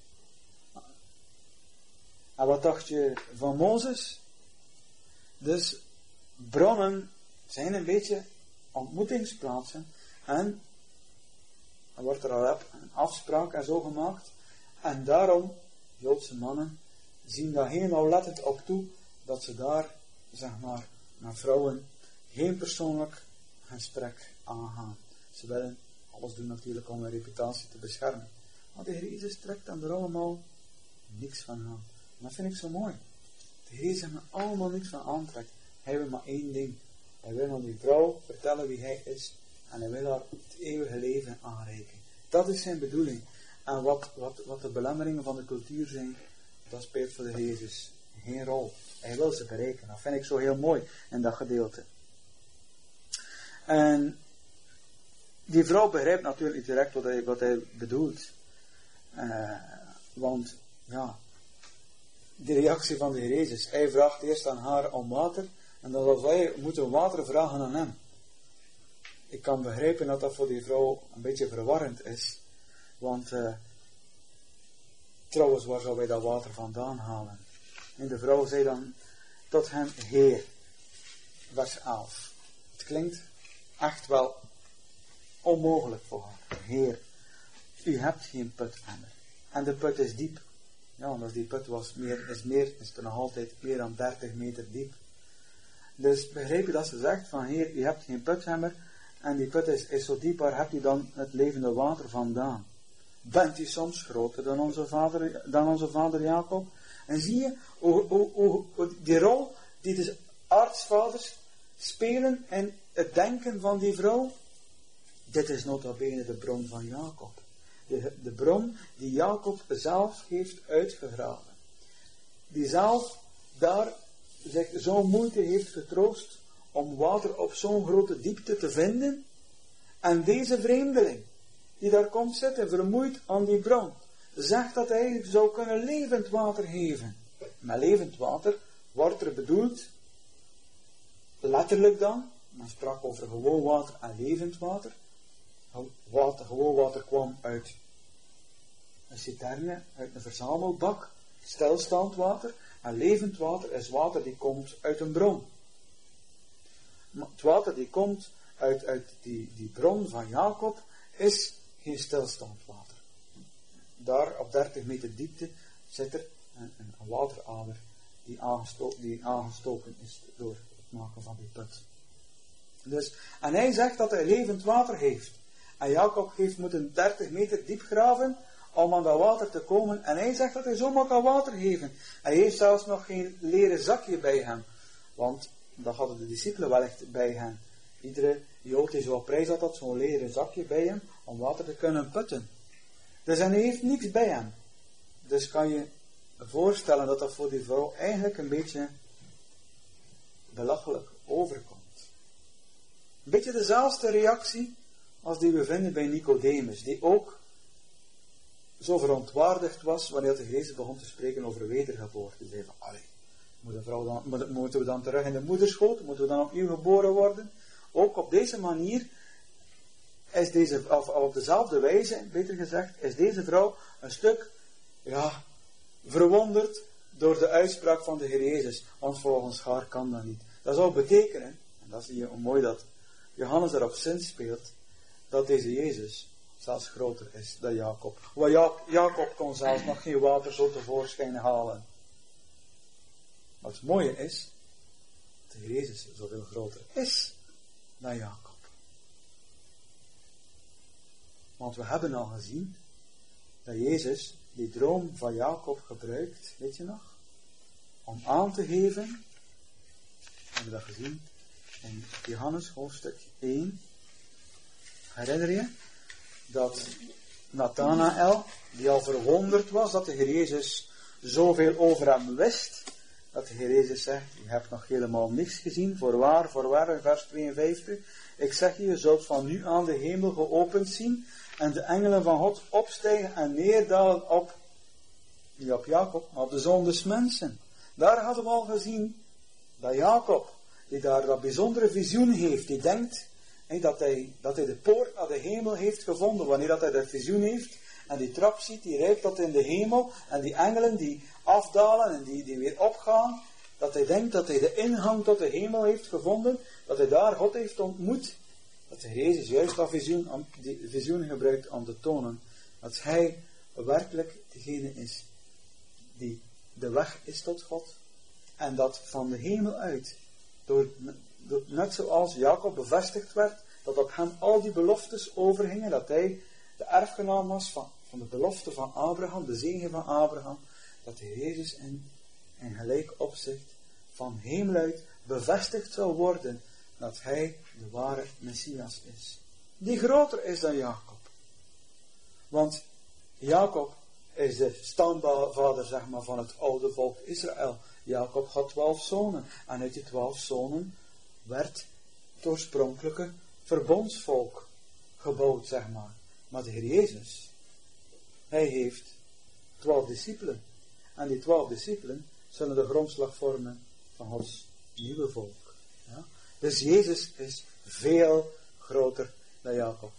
En wat dacht je van Mozes? Dus bronnen zijn een beetje ontmoetingsplaatsen en er wordt er al een afspraak en zo gemaakt. En daarom, Joodse mannen zien daar heel nauwlettend op toe dat ze daar, zeg maar, naar vrouwen geen persoonlijk gesprek aangaan. Ze willen alles doen natuurlijk om hun reputatie te beschermen. Maar de Heer Jezus trekt dan er allemaal niks van aan. En dat vind ik zo mooi. De Heer Jezus me allemaal niks van aantrekt. Hij wil maar één ding. Hij wil aan die vrouw vertellen wie hij is. En hij wil haar het eeuwige leven aanreiken. Dat is zijn bedoeling. En wat, wat, wat de belemmeringen van de cultuur zijn, dat speelt voor de Heer Jezus geen rol. Hij wil ze bereiken. Dat vind ik zo heel mooi in dat gedeelte. En die vrouw begrijpt natuurlijk niet direct wat hij, wat hij bedoelt. Uh, want, ja, de reactie van de Heer Jezus. Hij vraagt eerst aan haar om water. En dan zal zij moeten water vragen aan hem. Ik kan begrijpen dat dat voor die vrouw een beetje verwarrend is. Want, uh, trouwens, waar zou wij dat water vandaan halen? En de vrouw zei dan tot hem, Heer. Vers elf. Het klinkt echt wel onmogelijk voor haar. Heer, u hebt geen putemmer. En de put is diep. Ja, want die put was meer, is, meer, is er nog altijd meer dan dertig meter diep. Dus begrijp je dat ze zegt van, Heer, u hebt geen putemmer. En die put is, is zo diep, waar hebt u dan het levende water vandaan? Bent u soms groter dan onze vader, dan onze vader Jacob? En zie je hoe, hoe, hoe, hoe die rol die de aartsvaders spelen in het denken van die vrouw? Dit is nota bene de bron van Jacob. De, de bron die Jacob zelf heeft uitgegraven. Die zelf daar zich zo'n moeite heeft getroost om water op zo'n grote diepte te vinden. En deze vreemdeling, die daar komt zitten, vermoeid aan die bron, zegt dat hij zou kunnen levend water geven. Met levend water wordt er bedoeld, letterlijk dan, men sprak over gewoon water en levend water. Water, gewoon water kwam uit een citerne, uit een verzamelbak, stilstaand water. En levend water is water die komt uit een bron. Maar het water die komt uit, uit die, die bron van Jacob is geen stilstaand water. Daar op dertig meter diepte zit er een, een waterader die, aangesto- die aangestoken is door het maken van die put. Dus, en hij zegt dat hij levend water heeft. En Jacob heeft moeten dertig meter diep graven om aan dat water te komen. En hij zegt dat hij zomaar kan water geven. Hij heeft zelfs nog geen leren zakje bij hem. Want dat hadden de discipelen wel echt bij hen. Iedere Jood die zo op reis had, had zo'n leren zakje bij hem om water te kunnen putten. Dus en hij heeft niks bij hem. Dus kan je voorstellen dat dat voor die vrouw eigenlijk een beetje belachelijk overkomt. Een beetje dezelfde reactie als die we vinden bij Nicodemus, die ook zo verontwaardigd was wanneer de Jezus begon te spreken over wedergeboorte. Die zei van, allee, moet de vrouw dan, moeten we dan terug in de moederschoot? Moeten we dan opnieuw geboren worden? Ook op deze manier is deze, of op dezelfde wijze, beter gezegd, is deze vrouw een stuk, ja, verwonderd door de uitspraak van de Heer Jezus. Want volgens haar kan dat niet. Dat zou betekenen, en dat zie je hoe mooi dat Johannes erop zinspeelt, dat deze Jezus zelfs groter is dan Jacob. Want ja- Jacob kon zelfs nog geen water zo tevoorschijn halen. Maar het mooie is, dat de Heer Jezus zoveel groter is dan Jacob. Want we hebben al gezien dat Jezus die droom van Jacob gebruikt, weet je nog? Om aan te geven, we hebben dat gezien in Johannes hoofdstuk één. Herinner je dat Nathanael, die al verwonderd was dat de Heer Jezus zoveel over hem wist, dat de Heer Jezus zegt, je hebt nog helemaal niks gezien, voorwaar, voorwaar, in vers tweeënvijftig, ik zeg je, je zult van nu aan de hemel geopend zien, en de engelen van God opstijgen en neerdalen op, niet op Jacob, maar op de zoon des mensen. Daar hadden we al gezien, dat Jacob, die daar dat bijzondere visioen heeft, die denkt, He, dat, hij, dat hij de poort naar de hemel heeft gevonden. Wanneer dat hij dat visioen heeft en die trap ziet, die reikt tot in de hemel. En die engelen die afdalen en die, die weer opgaan. Dat hij denkt dat hij de ingang tot de hemel heeft gevonden. Dat hij daar God heeft ontmoet. Dat de Jezus juist dat visioen, die visioen gebruikt om te tonen. Dat hij werkelijk degene is die de weg is tot God. En dat van de hemel uit, door... net zoals Jacob bevestigd werd, dat op hem al die beloftes overgingen, dat hij de erfgenaam was van, van de belofte van Abraham, de zegen van Abraham, dat de Jezus in, in gelijk opzicht van hemel uit bevestigd zou worden, dat hij de ware Messias is. Die groter is dan Jacob. Want Jacob is de stamvader, zeg maar, van het oude volk Israël. Jacob had twaalf zonen, en uit die twaalf zonen werd het oorspronkelijke verbondsvolk gebouwd, zeg maar. Maar de Heer Jezus, hij heeft twaalf discipelen. En die twaalf discipelen zullen de grondslag vormen van Gods nieuwe volk. Ja? Dus Jezus is veel groter dan Jacob.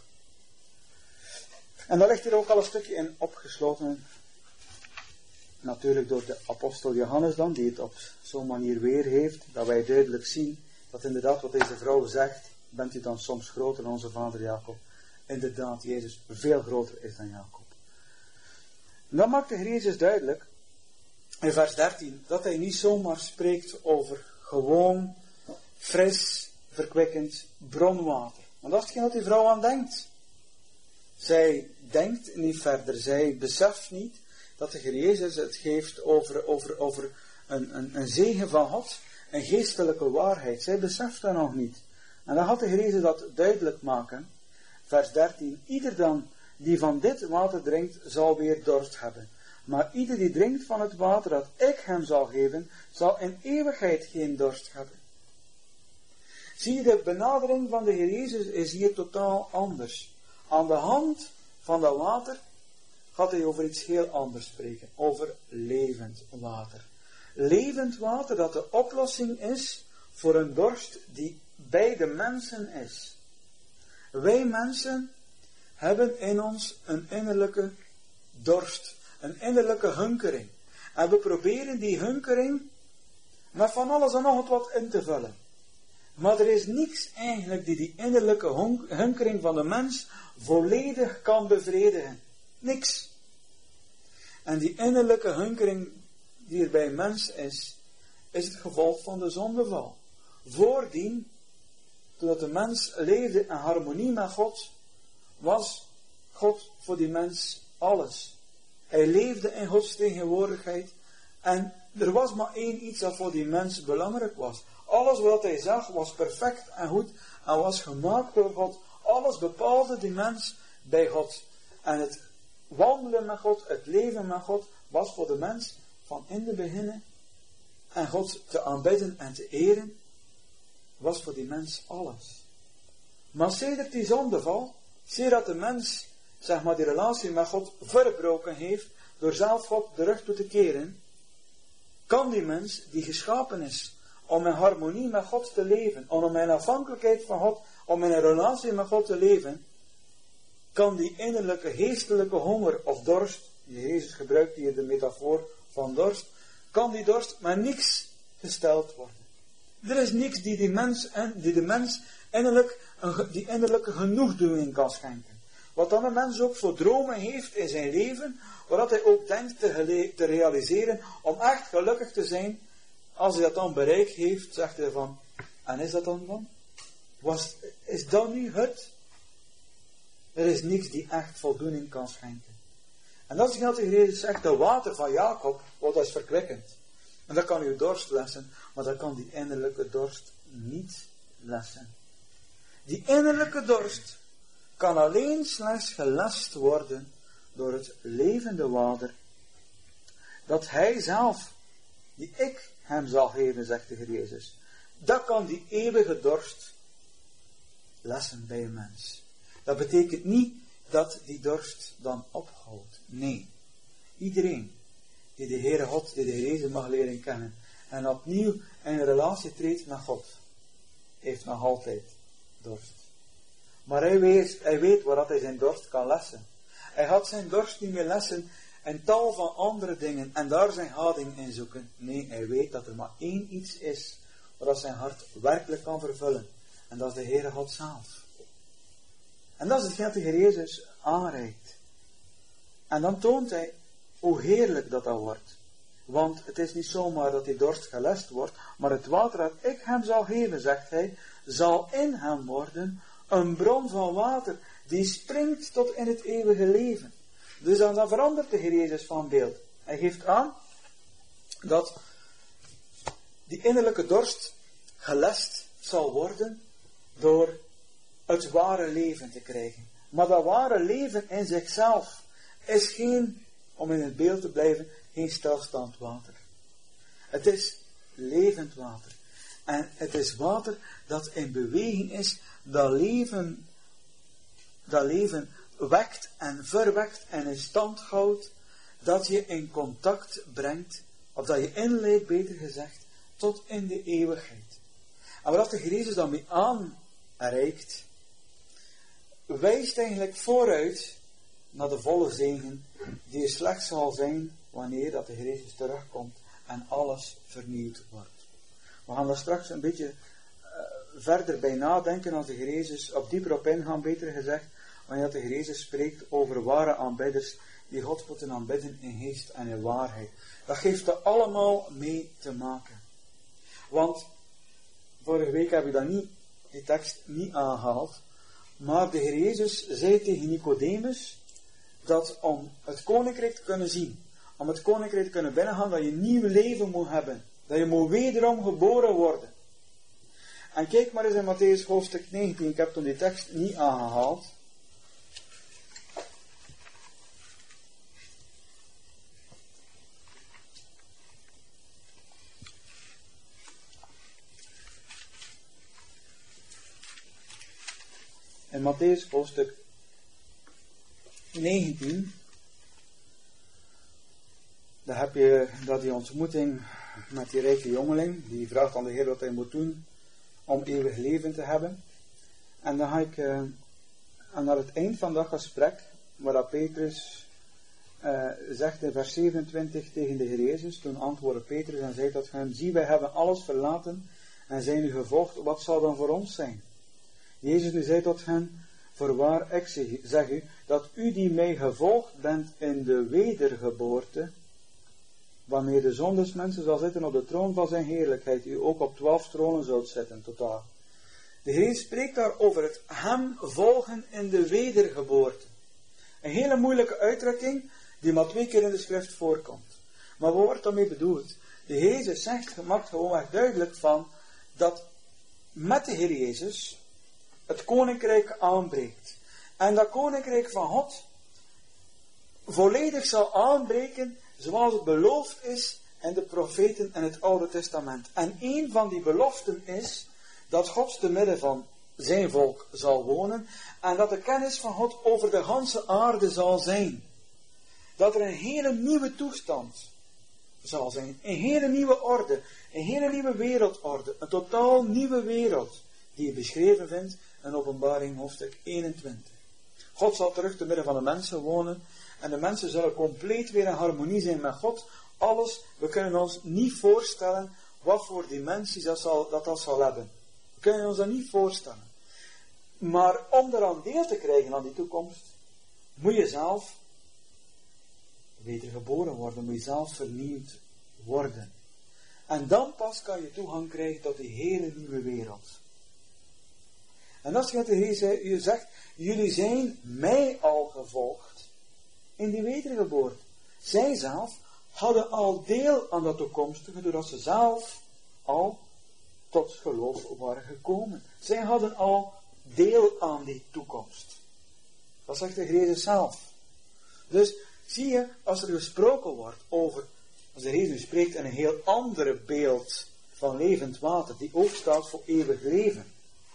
En daar ligt hier ook al een stukje in opgesloten. Natuurlijk door de apostel Johannes dan, die het op zo'n manier weer heeft, dat wij duidelijk zien dat inderdaad wat deze vrouw zegt, bent u dan soms groter dan onze vader Jacob. Inderdaad, Jezus veel groter is dan Jacob. En dan maakt de Heer Jezus duidelijk, in vers dertien, dat hij niet zomaar spreekt over gewoon, fris, verkwikkend bronwater. Want dat is hetgeen wat die vrouw aan denkt. Zij denkt niet verder, zij beseft niet dat de Heer Jezus het geeft over, over, over een, een, een zegen van God, een geestelijke waarheid. Zij beseft dat nog niet. En dan gaat de Heer Jezus dat duidelijk maken. Vers dertien. Ieder dan die van dit water drinkt, zal weer dorst hebben. Maar ieder die drinkt van het water dat ik hem zal geven, zal in eeuwigheid geen dorst hebben. Zie je, de benadering van de Heer Jezus is hier totaal anders. Aan de hand van dat water gaat hij over iets heel anders spreken. Over levend water. Levend water dat de oplossing is voor een dorst die bij de mensen is. Wij mensen hebben in ons een innerlijke dorst, een innerlijke hunkering. En we proberen die hunkering met van alles en nog wat in te vullen. Maar er is niets eigenlijk die die innerlijke hunkering van de mens volledig kan bevredigen. Niks. En die innerlijke hunkering die er bij een mens is, is het gevolg van de zondeval. Voordien, toen de mens leefde in harmonie met God, was God voor die mens alles. Hij leefde in Gods tegenwoordigheid en er was maar één iets dat voor die mens belangrijk was. Alles wat hij zag was perfect en goed en was gemaakt door God. Alles bepaalde die mens bij God. En het wandelen met God, het leven met God, was voor de mens van in de beginnen. En God te aanbidden en te eren, was voor die mens alles. Maar sedert die zondeval, sedert de mens, zeg maar, die relatie met God verbroken heeft, door zelf God de rug toe te keren, kan die mens, die geschapen is, om in harmonie met God te leven, om in afhankelijkheid van God, om in een relatie met God te leven, kan die innerlijke geestelijke honger of dorst, Jezus gebruikt hier de metafoor van dorst, kan die dorst met niks gesteld worden. Er is niks die, die, mens, die de mens innerlijk, die innerlijke genoegdoening kan schenken. Wat dan een mens ook voor dromen heeft in zijn leven, wat hij ook denkt te, te realiseren, om echt gelukkig te zijn, als hij dat dan bereikt heeft, zegt hij van, en is dat dan van? Was, is dat nu het? Er is niks die echt voldoening kan schenken. En dat is wat de Heer Jezus zegt, de water van Jacob, wat is verkwikkend. En dat kan uw dorst lessen, maar dat kan die innerlijke dorst niet lessen. Die innerlijke dorst kan alleen slechts gelest worden door het levende water, dat hij zelf, die ik hem zal geven, zegt de Heer Jezus. Dat kan die eeuwige dorst lessen bij een mens. Dat betekent niet dat die dorst dan ophoudt. Nee. Iedereen die de Heere God, die de Heer Jezus mag leren kennen en opnieuw in een relatie treedt met God, heeft nog altijd dorst. Maar hij weet, hij weet waar hij zijn dorst kan lessen. Hij had zijn dorst niet meer lessen en tal van andere dingen en daar zijn houding in zoeken. Nee, hij weet dat er maar één iets is waar zijn hart werkelijk kan vervullen. En dat is de Heere God zelf. En dat is hetgeen dat de Heer Jezus aanreikt. En dan toont hij hoe heerlijk dat dat wordt. Want het is niet zomaar dat die dorst gelest wordt, maar het water dat ik hem zal geven, zegt hij, zal in hem worden een bron van water die springt tot in het eeuwige leven. Dus dan, dan verandert de Heer Jezus van beeld. Hij geeft aan dat die innerlijke dorst gelest zal worden door het ware leven te krijgen. Maar dat ware leven in zichzelf is geen, om in het beeld te blijven, geen stilstand water. Het is levend water. En het is water dat in beweging is, dat leven, dat leven wekt en verwekt en in stand houdt, dat je in contact brengt, of dat je inleidt, beter gezegd, tot in de eeuwigheid. En wat de Heer Jezus dan mee aanreikt, wijst eigenlijk vooruit naar de volle zegen, die er slechts zal zijn wanneer dat de Heer Jezus terugkomt en alles vernieuwd wordt. We gaan daar straks een beetje uh, verder bij nadenken als de Heer Jezus op dieper op ingaan, beter gezegd, wanneer de Heer Jezus spreekt over ware aanbidders die God moeten aanbidden in geest en in waarheid. Dat geeft er allemaal mee te maken. Want vorige week heb ik dat niet, die tekst niet aangehaald, maar de Heer Jezus zei tegen Nicodemus dat om het koninkrijk te kunnen zien, om het koninkrijk te kunnen binnengaan, dat je een nieuw leven moet hebben. Dat je moet wederom geboren worden. En kijk maar eens in Mattheüs hoofdstuk negentien, ik heb toen die tekst niet aangehaald. In Mattheüs hoofdstuk negentien, daar heb je dat die ontmoeting met die rijke jongeling, die vraagt aan de Heer wat hij moet doen om eeuwig leven te hebben. En dan ga ik uh, naar het eind van dat gesprek, waar dat Petrus uh, zegt in vers zevenentwintig tegen de Heer Jezus, toen antwoordde Petrus en zei tot hem, zie, wij hebben alles verlaten en zijn u gevolgd, wat zal dan voor ons zijn? Jezus nu zei tot hen, voorwaar, ik zeg u, dat u die mij gevolgd bent in de wedergeboorte, waarmee de zondesmensen zal zitten op de troon van zijn heerlijkheid, u ook op twaalf tronen zult zitten, totaal. De Heer spreekt daar over het hem volgen in de wedergeboorte. Een hele moeilijke uitdrukking, die maar twee keer in de schrift voorkomt. Maar wat wordt daarmee bedoeld? De Heer Jezus zegt, maakt gewoon echt duidelijk van, dat met de Heer Jezus het koninkrijk aanbreekt. En dat koninkrijk van God volledig zal aanbreken, zoals het beloofd is in de profeten en het Oude Testament. En een van die beloften is, dat God te midden van zijn volk zal wonen, en dat de kennis van God over de ganse aarde zal zijn. Dat er een hele nieuwe toestand zal zijn, een hele nieuwe orde, een hele nieuwe wereldorde, een totaal nieuwe wereld, die je beschreven vindt in Openbaring hoofdstuk eenentwintig. God zal terug te midden van de mensen wonen, en de mensen zullen compleet weer in harmonie zijn met God. Alles, we kunnen ons niet voorstellen wat voor dimensies dat zal, dat, dat zal hebben. We kunnen ons dat niet voorstellen. Maar om eraan deel te krijgen aan die toekomst, moet je zelf wedergeboren worden, moet je zelf vernieuwd worden. En dan pas kan je toegang krijgen tot die hele nieuwe wereld. En dat is wat de Heer zei, u zegt, jullie zijn mij al gevolgd in die wedergeboorte. Zij zelf hadden al deel aan dat toekomstige, doordat ze zelf al tot geloof waren gekomen. Zij hadden al deel aan die toekomst. Dat zegt de Heer Jezus zelf. Dus zie je, als er gesproken wordt over, als de Heer nu spreekt in een heel andere beeld van levend water, die ook staat voor eeuwig leven.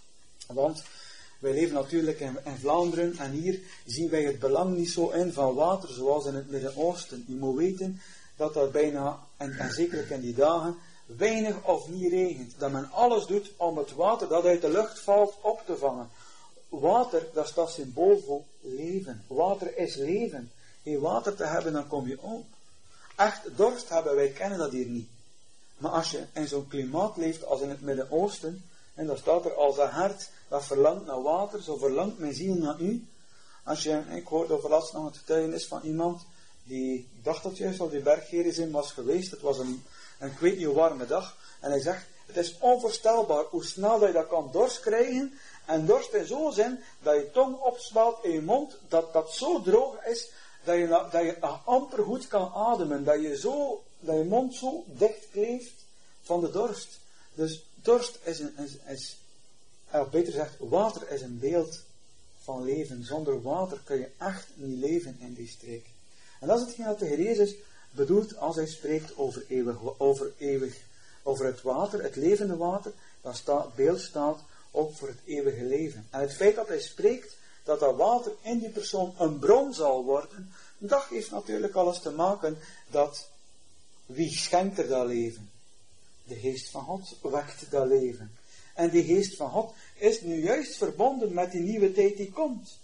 Want wij leven natuurlijk in, in Vlaanderen, en hier zien wij het belang niet zo in van water zoals in het Midden-Oosten. U moet weten dat dat bijna, en, en zeker in die dagen, weinig of niet regent. Dat men alles doet om het water dat uit de lucht valt op te vangen. Water, dat staat symbool voor leven. Water is leven. Geen water te hebben, dan kom je om. Echt dorst hebben, wij kennen dat hier niet. Maar als je in zo'n klimaat leeft als in het Midden-Oosten, en dan staat er als een hart dat verlangt naar water, zo verlangt mijn ziel naar u. Als je, ik hoorde over laatst nog het getuigenis van iemand, die, ik dacht dat juist al die berggerizin was geweest, het was een, een ik weet niet warme dag, en hij zegt, het is onvoorstelbaar hoe snel dat je dat kan dorst krijgen, en dorst in zo'n zin, dat je tong opzwelt in je mond, dat dat zo droog is, dat je, dat je amper goed kan ademen, dat je, zo, dat je mond zo dicht kleeft van de dorst. Dus dorst is, een, is, is of beter gezegd, water is een beeld van leven. Zonder water kun je echt niet leven in die streek. En dat is hetgeen dat de Heer Jezus bedoelt als hij spreekt over eeuwig, over eeuwig, over het water, het levende water. Dat staat, beeld staat ook voor het eeuwige leven. En het feit dat hij spreekt, dat dat water in die persoon een bron zal worden, dat heeft natuurlijk alles te maken dat, wie schenkt er dat leven? De geest van God wekt dat leven. En die geest van God is nu juist verbonden met die nieuwe tijd die komt.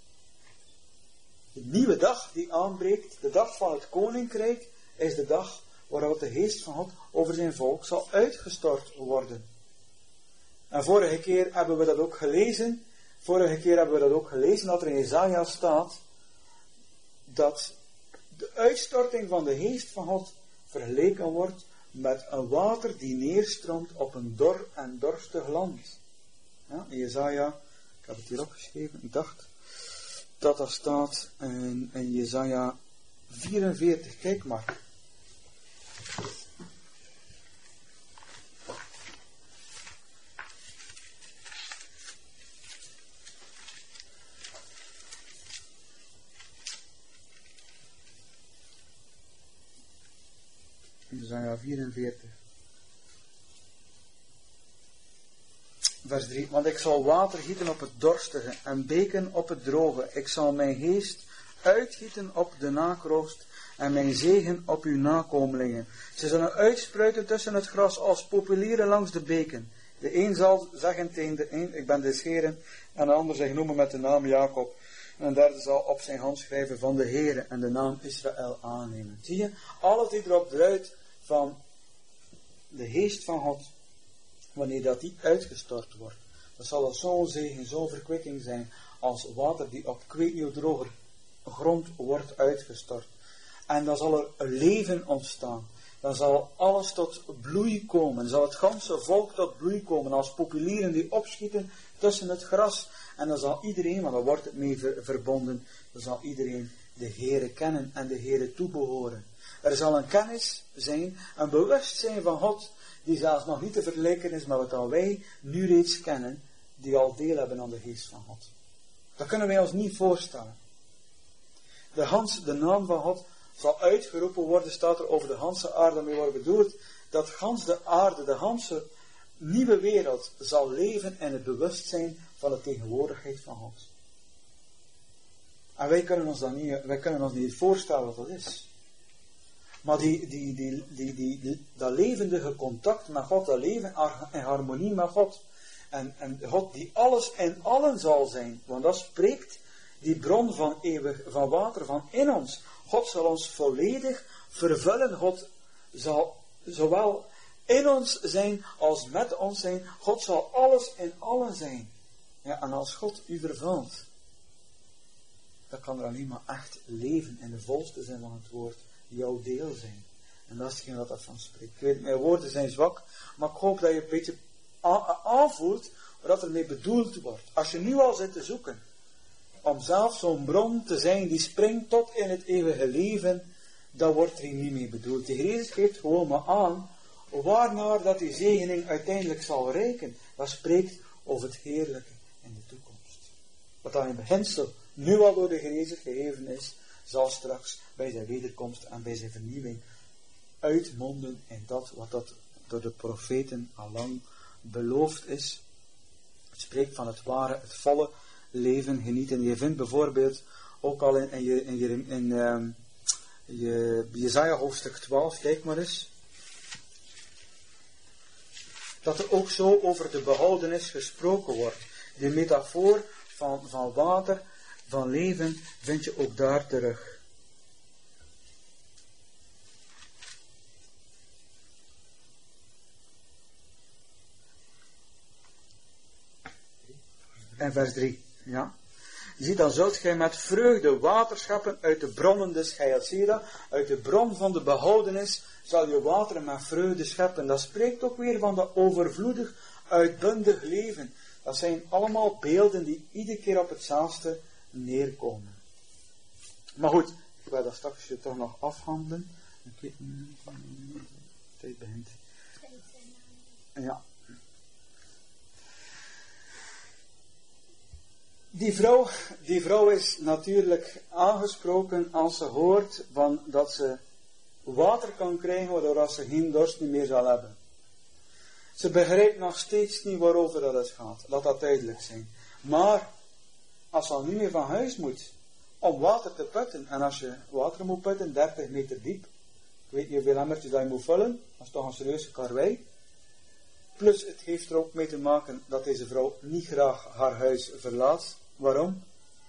De nieuwe dag die aanbreekt, de dag van het koninkrijk, is de dag waarop de geest van God over zijn volk zal uitgestort worden. En vorige keer hebben we dat ook gelezen, vorige keer hebben we dat ook gelezen, dat er in Jesaja staat, dat de uitstorting van de geest van God vergeleken wordt met een water die neerstroomt op een dor en dorstig land. Ja, in Jesaja, ik heb het hier opgeschreven, ik dacht dat dat staat in, in Jesaja vierenveertig, kijk maar. Jesaja vierenveertig. Vers drie. Want ik zal water gieten op het dorstige en beken op het droge. Ik zal mijn geest uitgieten op de nakroost en mijn zegen op uw nakomelingen. Ze zullen uitspruiten tussen het gras als populieren langs de beken. De een zal zeggen tegen de een, ik ben de scheren, en de ander zich noemen met de naam Jacob. En een derde zal op zijn hand schrijven van de Heere en de naam Israël aannemen. Zie je? Alles die erop druidt van de geest van God, wanneer dat die uitgestort wordt, dan zal het zo'n zegen, zo'n verkwikking zijn, als water die op kweeknieuw droge grond wordt uitgestort. En dan zal er een leven ontstaan. dan zal alles tot bloei komen. Dan zal het ganse volk tot bloei komen, als populieren die opschieten tussen het gras. En dan zal iedereen, want dan wordt het mee ver, verbonden, dan zal iedereen de Heere kennen en de Heere toebehoren. Er zal een kennis zijn, een bewustzijn van God, die zelfs nog niet te vergelijken is met wat al wij nu reeds kennen, die al deel hebben aan de geest van God. Dat kunnen wij ons niet voorstellen. De, Hans, de naam van God zal uitgeroepen worden, staat er over de ganse aarde, mee wordt bedoeld, dat gans de aarde, de ganse nieuwe wereld, zal leven in het bewustzijn van de tegenwoordigheid van God. En wij kunnen ons dat niet, wij kunnen ons niet voorstellen wat dat is. Maar die, die, die, die, die, die, dat levendige contact met God, dat leven in harmonie met God, en, en God die alles en allen zal zijn, want dat spreekt die bron van eeuwig, van water van in ons. God zal ons volledig vervullen. God zal zowel in ons zijn als met ons zijn. God zal alles en allen zijn. Ja, en als God u vervult, dan kan er alleen maar echt leven in de volste zin van het woord jouw deel zijn. En dat is hetgeen wat dat van spreekt. Ik weet, mijn woorden zijn zwak, maar ik hoop dat je een beetje aanvoelt wat er mee bedoeld wordt. Als je nu al zit te zoeken om zelf zo'n bron te zijn die springt tot in het eeuwige leven, dan wordt er hier niet mee bedoeld. De Heer Jezus geeft gewoon maar aan waarnaar dat die zegening uiteindelijk zal reiken. Dat spreekt over het heerlijke in de toekomst. Wat dan in beginsel nu al door de Heer Jezus gegeven is, zal straks bij zijn wederkomst en bij zijn vernieuwing uitmonden in dat wat dat door de profeten al lang beloofd is. Het spreekt van het ware, het volle leven genieten. Je vindt bijvoorbeeld ook al in, in, in, in, in um, je, Jesaja hoofdstuk twaalf, kijk maar eens, dat er ook zo over de behoudenis gesproken wordt. Die metafoor van, van water, van leven, vind je ook daar terug. En vers drie, ja. Je ziet, dan zult gij met vreugde water scheppen uit de bronnen des heils. Zie je dat? Uit de bron van de behoudenis zal je water met vreugde scheppen. Dat spreekt ook weer van dat overvloedig, uitbundig leven. Dat zijn allemaal beelden die iedere keer op hetzelfde neerkomen. Maar goed, ik wil dat straks toch nog afhandelen. Ik weet niet, de tijd begint. Ja. Die vrouw, die vrouw is natuurlijk aangesproken als ze hoort van dat ze water kan krijgen, waardoor ze geen dorst meer zal hebben. Ze begrijpt nog steeds niet waarover dat het gaat. Laat dat duidelijk zijn. Maar, als ze al niet meer van huis moet, om water te putten, en als je water moet putten, dertig meter diep, ik weet niet hoeveel emmertjes dat je moet vullen, dat is toch een serieuze karwei. Plus, het heeft er ook mee te maken dat deze vrouw niet graag haar huis verlaat. Waarom?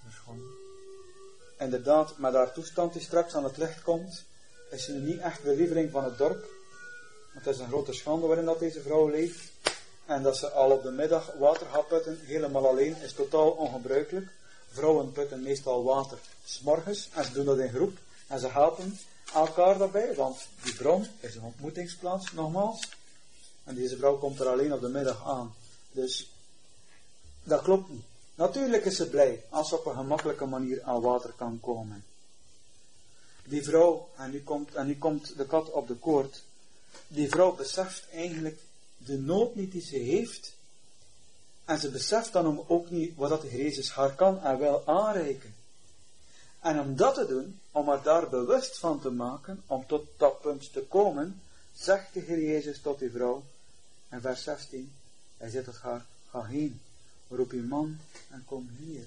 Inderdaad, met haar toestand die straks aan het licht komt, is ze niet echt de lieveling van het dorp. Het is een grote schande waarin dat deze vrouw leeft. En dat ze al op de middag water gaat putten, helemaal alleen, is totaal ongebruikelijk. Vrouwen putten meestal water 's morgens, en ze doen dat in groep. En ze helpen elkaar daarbij, want die bron is een ontmoetingsplaats, nogmaals. En deze vrouw komt er alleen op de middag aan. Dus, dat klopt niet. Natuurlijk is ze blij als ze op een gemakkelijke manier aan water kan komen. Die vrouw, en nu komt, en nu komt de kat op de koord, die vrouw beseft eigenlijk de nood niet die ze heeft, en ze beseft dan ook niet wat dat de Heer Jezus haar kan en wil aanreiken. En om dat te doen, om haar daar bewust van te maken, om tot dat punt te komen, zegt de Heer Jezus tot die vrouw, in vers zestien, hij zegt tot haar, ga heen, roep uw man en kom hier.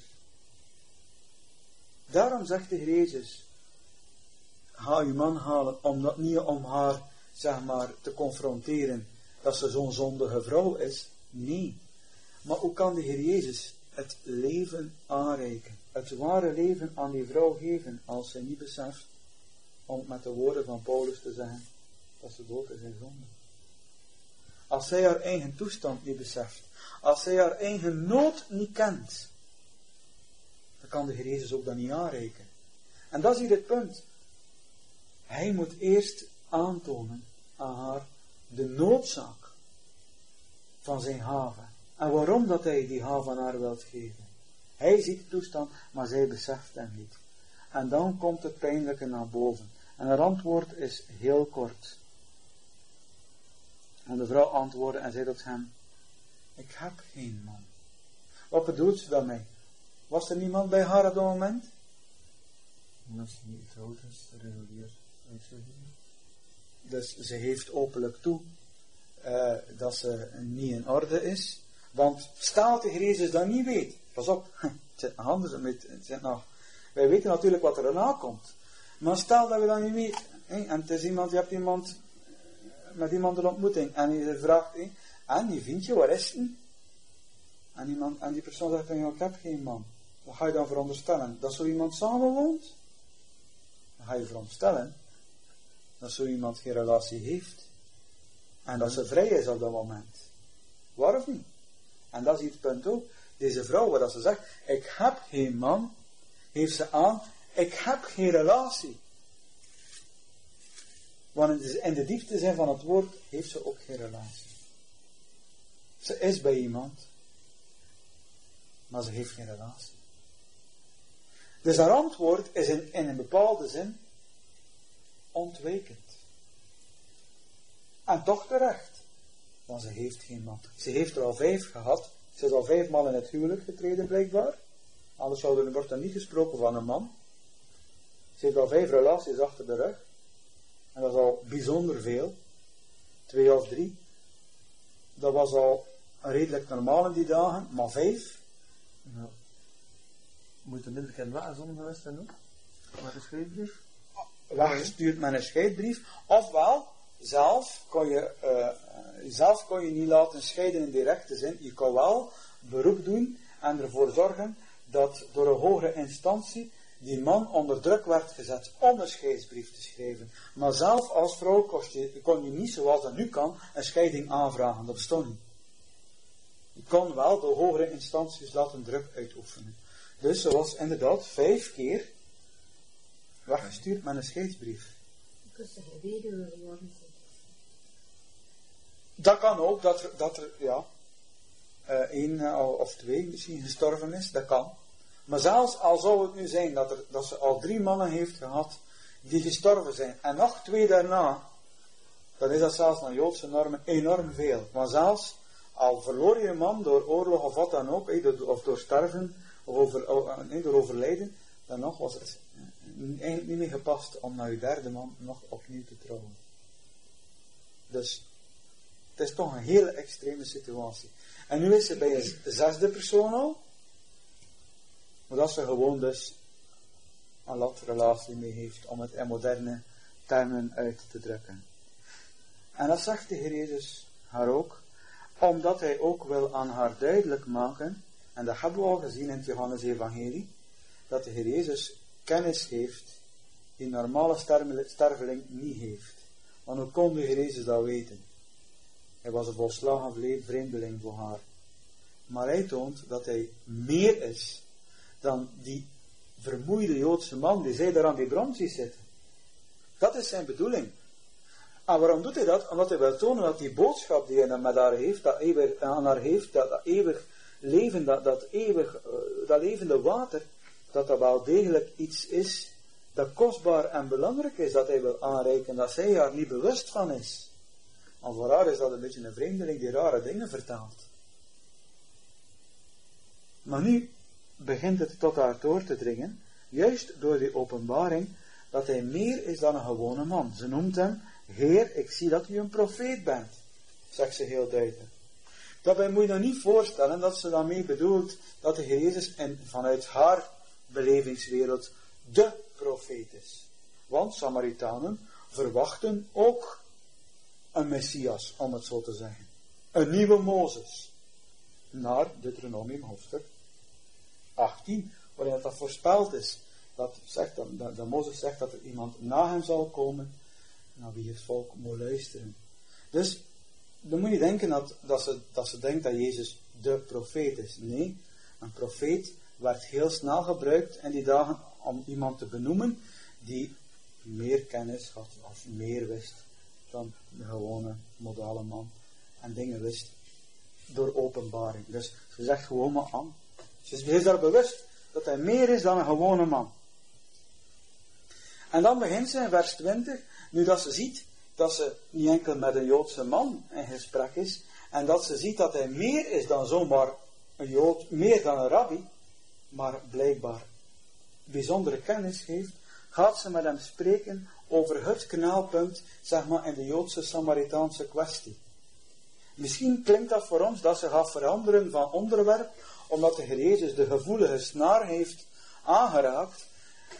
Daarom zegt de Heer Jezus, ga uw man halen, omdat niet om haar, zeg maar, te confronteren, dat ze zo'n zondige vrouw is. Nee. Maar hoe kan de Heer Jezus het leven aanreiken, het ware leven aan die vrouw geven, als zij niet beseft, om met de woorden van Paulus te zeggen, dat ze dood is in zonde. Als zij haar eigen toestand niet beseft, als zij haar eigen nood niet kent, dan kan de Heer Jezus ook dat niet aanreiken. En dat is hier het punt. Hij moet eerst aantonen aan haar de noodzaak van zijn gave. En waarom dat hij die gave aan haar wilt geven. Hij ziet de toestand, maar zij beseft hem niet. En dan komt het pijnlijke naar boven. En haar antwoord is heel kort. En de vrouw antwoordde en zei tot hem, ik heb geen man. Wat bedoelt ze daarmee? Was er niemand bij haar op dat moment? Als ze niet getrouwd is, regulier uitzeggen. Dus ze heeft openlijk toe uh, dat ze niet in orde is. Want stel tegen Jezus dat niet weet. Pas op, het zit nog anders. Het zit nog, wij weten natuurlijk wat er daarna komt. Maar stel dat we dat niet weten. Hè, en het is iemand, je hebt iemand met iemand een ontmoeting. En je vraagt, hè, en die vind je, waar is die? En, iemand, en die persoon zegt dan, ik heb geen man. Wat ga je dan veronderstellen? Dat zo iemand samenwoont? Dan ga je veronderstellen dat zo iemand geen relatie heeft. En dat ze vrij is op dat moment. Waar of niet? En dat is het punt ook. Deze vrouw, wat ze zegt, ik heb geen man, heeft ze aan, ik heb geen relatie. Want in de diepte zin van het woord, heeft ze ook geen relatie. Ze is bij iemand, maar ze heeft geen relatie. Dus haar antwoord is in, in een bepaalde zin ontwijkend. En toch terecht. Want ze heeft geen man. Ze heeft er al vijf gehad. Ze is al vijf maal in het huwelijk getreden, blijkbaar. Anders zou er, wordt er niet gesproken van een man. Ze heeft al vijf relaties achter de rug. En dat is al bijzonder veel. Twee of drie. Dat was al redelijk normaal in die dagen. Maar vijf. Ja. Moet er minder in weggezonden geweest zijn ook? Met een scheidbrief? Weggestuurd met een scheidbrief. Ofwel, zelf kon je, uh, zelf kon je niet laten scheiden in directe zin. Je kon wel beroep doen en ervoor zorgen dat door een hogere instantie die man onder druk werd gezet om een scheidsbrief te schrijven. Maar zelf als vrouw kon je, kon je niet, zoals dat nu kan, een scheiding aanvragen. Dat bestond niet. Je kon wel door hogere instanties laten druk uitoefenen. Dus ze was inderdaad vijf keer weggestuurd met een scheidsbrief. Dus ze geen weduwe geworden zijn. Dat kan ook, dat er, dat er ja, uh, één uh, of twee misschien gestorven is, dat kan. Maar zelfs al zou het nu zijn dat, er, dat ze al drie mannen heeft gehad die gestorven zijn, en nog twee daarna, dan is dat zelfs naar Joodse normen enorm veel. Maar zelfs al verloor je een man door oorlog of wat dan ook, of door sterven, of over, nee, door overlijden, dan nog was het eigenlijk niet meer gepast om naar je derde man nog opnieuw te trouwen. Dus het is toch een hele extreme situatie. En nu is ze bij een zesde persoon al, maar dat ze gewoon dus een latrelatie mee heeft, om het in moderne termen uit te drukken. En dat zegt de Heer Jezus haar ook, omdat hij ook wil aan haar duidelijk maken, en dat hebben we al gezien in het Johannes Evangelie, dat de Heer Jezus kennis heeft die normale sterveling niet heeft. Want hoe kon de Heer Jezus dat weten? Hij was een volslagen vreemdeling voor haar. Maar hij toont dat hij meer is dan die vermoeide Joodse man die zij daar aan die bron ziet zitten. Dat is zijn bedoeling. En waarom doet hij dat? Omdat hij wil tonen dat die boodschap die hij met haar heeft, dat eeuwig, aan haar heeft, dat, dat eeuwig leven, dat, dat, eeuwig, uh, dat levende water, dat dat wel degelijk iets is dat kostbaar en belangrijk is, dat hij wil aanreiken, dat zij haar niet bewust van is. En voor haar is dat een beetje een vreemdeling die rare dingen vertaalt. Maar nu begint het tot haar door te dringen, juist door die openbaring, dat hij meer is dan een gewone man. Ze noemt hem, Heer, ik zie dat u een profeet bent, zegt ze heel duidelijk. Daarbij moet je nou niet voorstellen dat ze daarmee bedoelt dat de Heer Jezus in, vanuit haar belevingswereld de profeet is. Want Samaritanen verwachten ook een Messias, om het zo te zeggen. Een nieuwe Mozes. Naar Deuteronomium hoofdstuk achttien, waarin dat voorspeld is. Dat, zegt, dat, dat, dat Mozes zegt dat er iemand na hem zal komen, naar wie het volk moet luisteren. Dus, dan moet je denken dat, dat, ze, dat ze denkt dat Jezus de profeet is. Nee, een profeet werd heel snel gebruikt in die dagen om iemand te benoemen die meer kennis had of meer wist dan de gewone, modale man. En dingen wist door openbaring. Dus ze zegt gewoon maar aan. Ze is daar bewust dat hij meer is dan een gewone man. En dan begint ze in vers twintig, nu dat ze ziet dat ze niet enkel met een Joodse man in gesprek is, en dat ze ziet dat hij meer is dan zomaar een Jood, meer dan een rabbi, maar blijkbaar bijzondere kennis heeft, gaat ze met hem spreken over het knelpunt, zeg maar, in de Joodse Samaritaanse kwestie. Misschien klinkt dat voor ons dat ze gaat veranderen van onderwerp, omdat de Heer Jezus de gevoelige snaar heeft aangeraakt.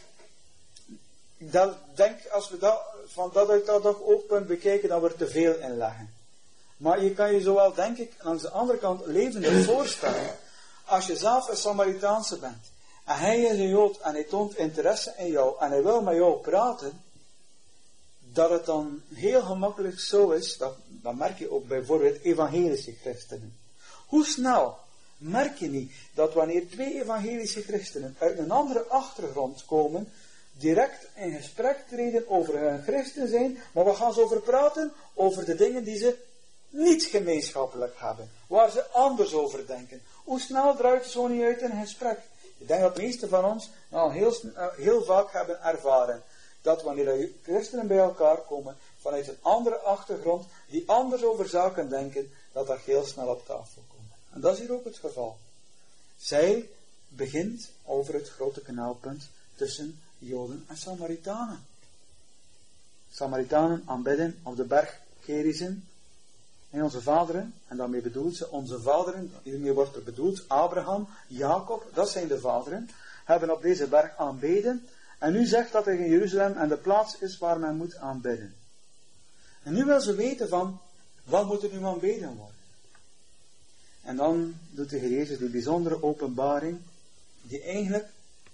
Dat, denk, als we dat, van dat uit dat oogpunt bekijken, dat we er te veel in leggen. Maar je kan je zowel, denk ik, langs de andere kant levendig voorstellen, als je zelf een Samaritaanse bent, en hij is een Jood, en hij toont interesse in jou, en hij wil met jou praten, dat het dan heel gemakkelijk zo is, dat, dat merk je ook bijvoorbeeld evangelische christenen. Hoe snel merk je niet dat wanneer twee evangelische christenen uit een andere achtergrond komen, direct in gesprek treden over hun christen zijn, maar we gaan ze over praten, over de dingen die ze niet gemeenschappelijk hebben, waar ze anders over denken. Hoe snel draait het zo niet uit in gesprek? Ik denk dat de meesten van ons al heel, heel vaak hebben ervaren, dat wanneer christenen bij elkaar komen, vanuit een andere achtergrond, die anders over zaken denken, dat dat heel snel op tafel komt. En dat is hier ook het geval. Zij begint over het grote knelpunt tussen Joden en Samaritanen. Samaritanen aanbidden op de berg Gerizim. En onze vaderen, en daarmee bedoelt ze onze vaderen, hiermee wordt er bedoeld Abraham, Jacob, dat zijn de vaderen, hebben op deze berg aanbeden. En nu zegt dat er in Jeruzalem en de plaats is waar men moet aanbidden. En nu wil ze weten van, wat moet er nu aanbeden worden? En dan doet de Heer Jezus die bijzondere openbaring, die eigenlijk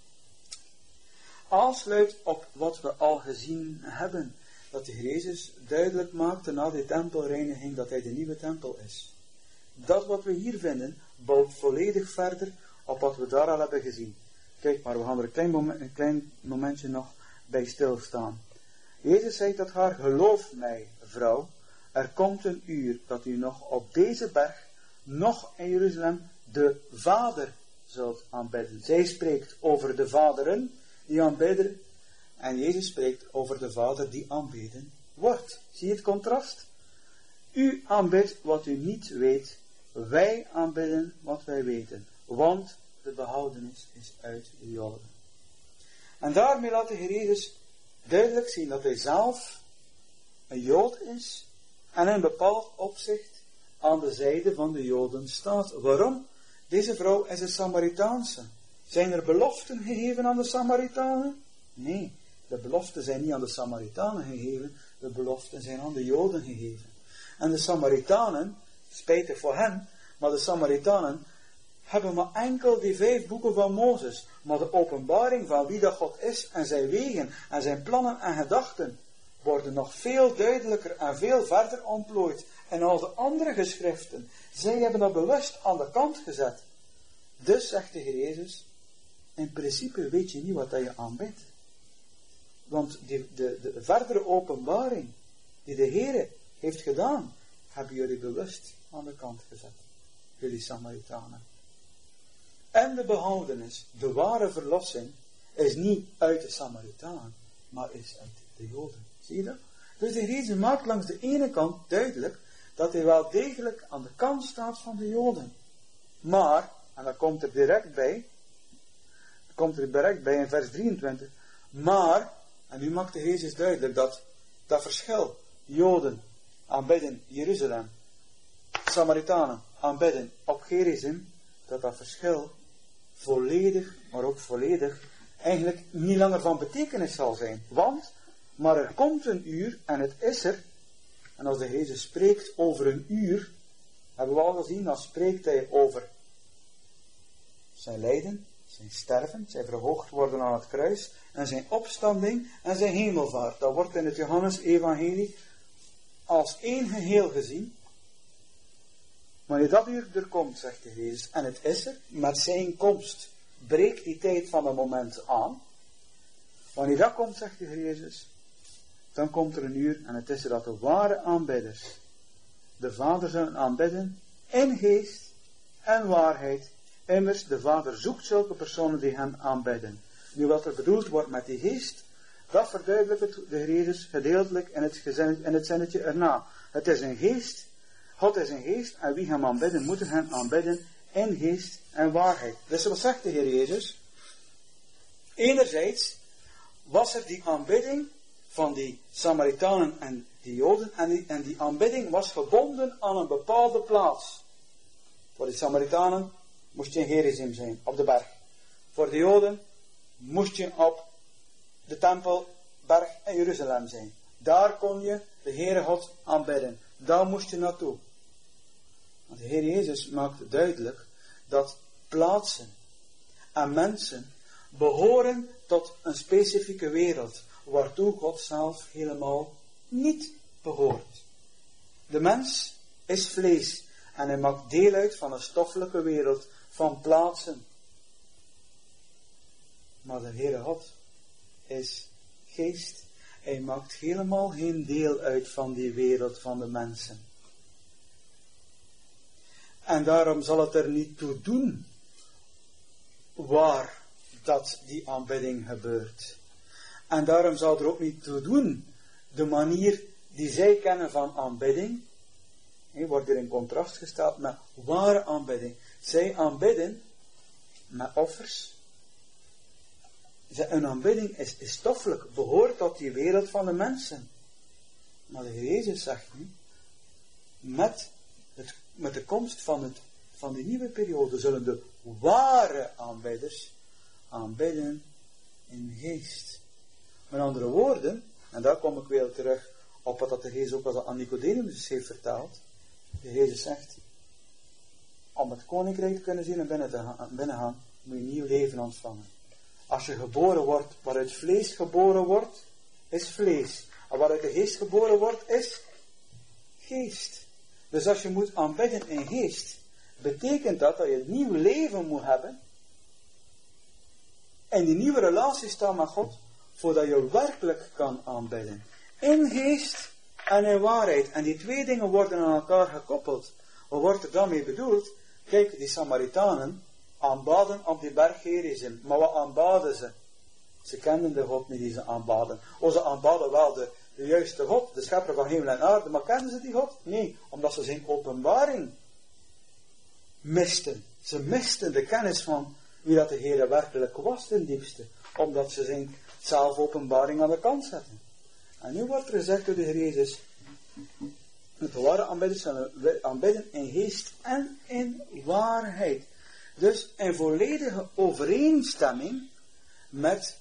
aansluit op wat we al gezien hebben. Dat de Heer Jezus duidelijk maakte na die tempelreiniging dat hij de nieuwe tempel is. Dat wat we hier vinden, bouwt volledig verder op wat we daar al hebben gezien. Kijk maar, we gaan er een klein, moment, een klein momentje nog bij stilstaan. Jezus zei tot haar, geloof mij, vrouw, er komt een uur dat u nog op deze berg, nog in Jeruzalem, de Vader zult aanbidden. Zij spreekt over de vaderen die aanbidden, en Jezus spreekt over de Vader die aanbeden wordt. Zie je het contrast? U aanbidt wat u niet weet, wij aanbidden wat wij weten, want de behoudenis is uit de Joden. En daarmee laat de Heer Jezus duidelijk zien dat hij zelf een Jood is en in een bepaald opzicht aan de zijde van de Joden staat. Waarom? Deze vrouw is een Samaritaanse. Zijn er beloften gegeven aan de Samaritanen? Nee, de beloften zijn niet aan de Samaritanen gegeven, de beloften zijn aan de Joden gegeven. En de Samaritanen, spijtig voor hen, maar de Samaritanen hebben maar enkel die vijf boeken van Mozes, maar de openbaring van wie dat God is en zijn wegen en zijn plannen en gedachten worden nog veel duidelijker en veel verder ontplooid in al de andere geschriften. Zij hebben dat bewust aan de kant gezet. Dus zegt de Heer Jezus, in principe weet je niet wat dat je aanbidt. Want die, de, de verdere openbaring die de Heer heeft gedaan, hebben jullie bewust aan de kant gezet. Jullie Samaritanen. En de behoudenis, de ware verlossing, is niet uit de Samaritanen, maar is uit de Joden. Zie je dat? Dus de Heer Jezus maakt langs de ene kant duidelijk dat hij wel degelijk aan de kant staat van de Joden. Maar, en dat komt er direct bij, komt er direct bij in vers drieëntwintig, maar, en nu maakt de Heer Jezus duidelijk dat dat verschil, Joden aanbidden Jeruzalem, Samaritanen aanbidden op Gerizim, dat dat verschil volledig, maar ook volledig, eigenlijk niet langer van betekenis zal zijn. Want, maar er komt een uur, en het is er, en als de Heer Jezus spreekt over een uur, hebben we al gezien, dan spreekt hij over zijn lijden, zijn sterven, zijn verhoogd worden aan het kruis, en zijn opstanding en zijn hemelvaart. Dat wordt in het Johannes-evangelie als één geheel gezien. Wanneer dat uur er komt, zegt de Heer Jezus, en het is er, met zijn komst breekt die tijd van een moment aan. Wanneer dat komt, zegt de Heer Jezus, dan komt er een uur en het is er dat de ware aanbidders de Vader zullen aanbidden in geest en waarheid. Immers, de Vader zoekt zulke personen die hem aanbidden. Nu wat er bedoeld wordt met die geest, dat verduidelijkt de Heer Jezus gedeeltelijk in het, gezin, in het zinnetje erna. Het is een geest, God is een geest en wie hem aanbidden, moeten hem aanbidden in geest en waarheid. Dus wat zegt de Heer Jezus? Enerzijds was er die aanbidding van die Samaritanen en die Joden en die, en die aanbidding was gebonden aan een bepaalde plaats. Voor de Samaritanen moest je in Gerizim zijn, op de berg. Voor de Joden moest je op de tempelberg in Jeruzalem zijn. Daar kon je de Heere God aanbidden. Daar moest je naartoe. Want de Heer Jezus maakt duidelijk dat plaatsen en mensen behoren tot een specifieke wereld, waartoe God zelf helemaal niet behoort. De mens is vlees en hij maakt deel uit van een stoffelijke wereld van plaatsen. Maar de Heere God is geest. Hij maakt helemaal geen deel uit van die wereld van de mensen. En daarom zal het er niet toe doen waar dat die aanbidding gebeurt. En daarom zal er ook niet toe doen de manier die zij kennen van aanbidding. He, wordt er in contrast gesteld met ware aanbidding. Zij aanbidden met offers. Een aanbidding is, is stoffelijk, behoort tot die wereld van de mensen. Maar de Heer Jezus zegt nu, met, het, met de komst van, het, van die nieuwe periode zullen de ware aanbidders aanbidden in geest. Met andere woorden, en daar kom ik weer terug op wat de Heer ook al aan Nicodemus heeft vertaald. De Heer zegt, om het koninkrijk te kunnen zien en binnen te gaan, binnen gaan, moet je een nieuw leven ontvangen. Als je geboren wordt, waaruit vlees geboren wordt, is vlees. En waaruit de geest geboren wordt, is geest. Dus als je moet aanbidden in geest, betekent dat dat je een nieuw leven moet hebben. En die nieuwe relatie staat met God, voordat je werkelijk kan aanbidden. In geest en in waarheid. En die twee dingen worden aan elkaar gekoppeld. Wat wordt er daarmee bedoeld? Kijk, die Samaritanen aanbaden op die berg Gerizim. Maar wat aanbaden ze? Ze kenden de God niet die ze aanbaden. O, ze aanbaden wel de, de juiste God, de schepper van hemel en aarde. Maar kenden ze die God? Nee, omdat ze zijn openbaring misten. Ze misten de kennis van wie dat de Heer werkelijk was ten diepste. Omdat ze zijn zelfopenbaring aan de kant zetten. En nu wordt er gezegd door de Heer Jezus, de ware aanbidders zullen aanbidden in geest en in waarheid. Dus in volledige overeenstemming met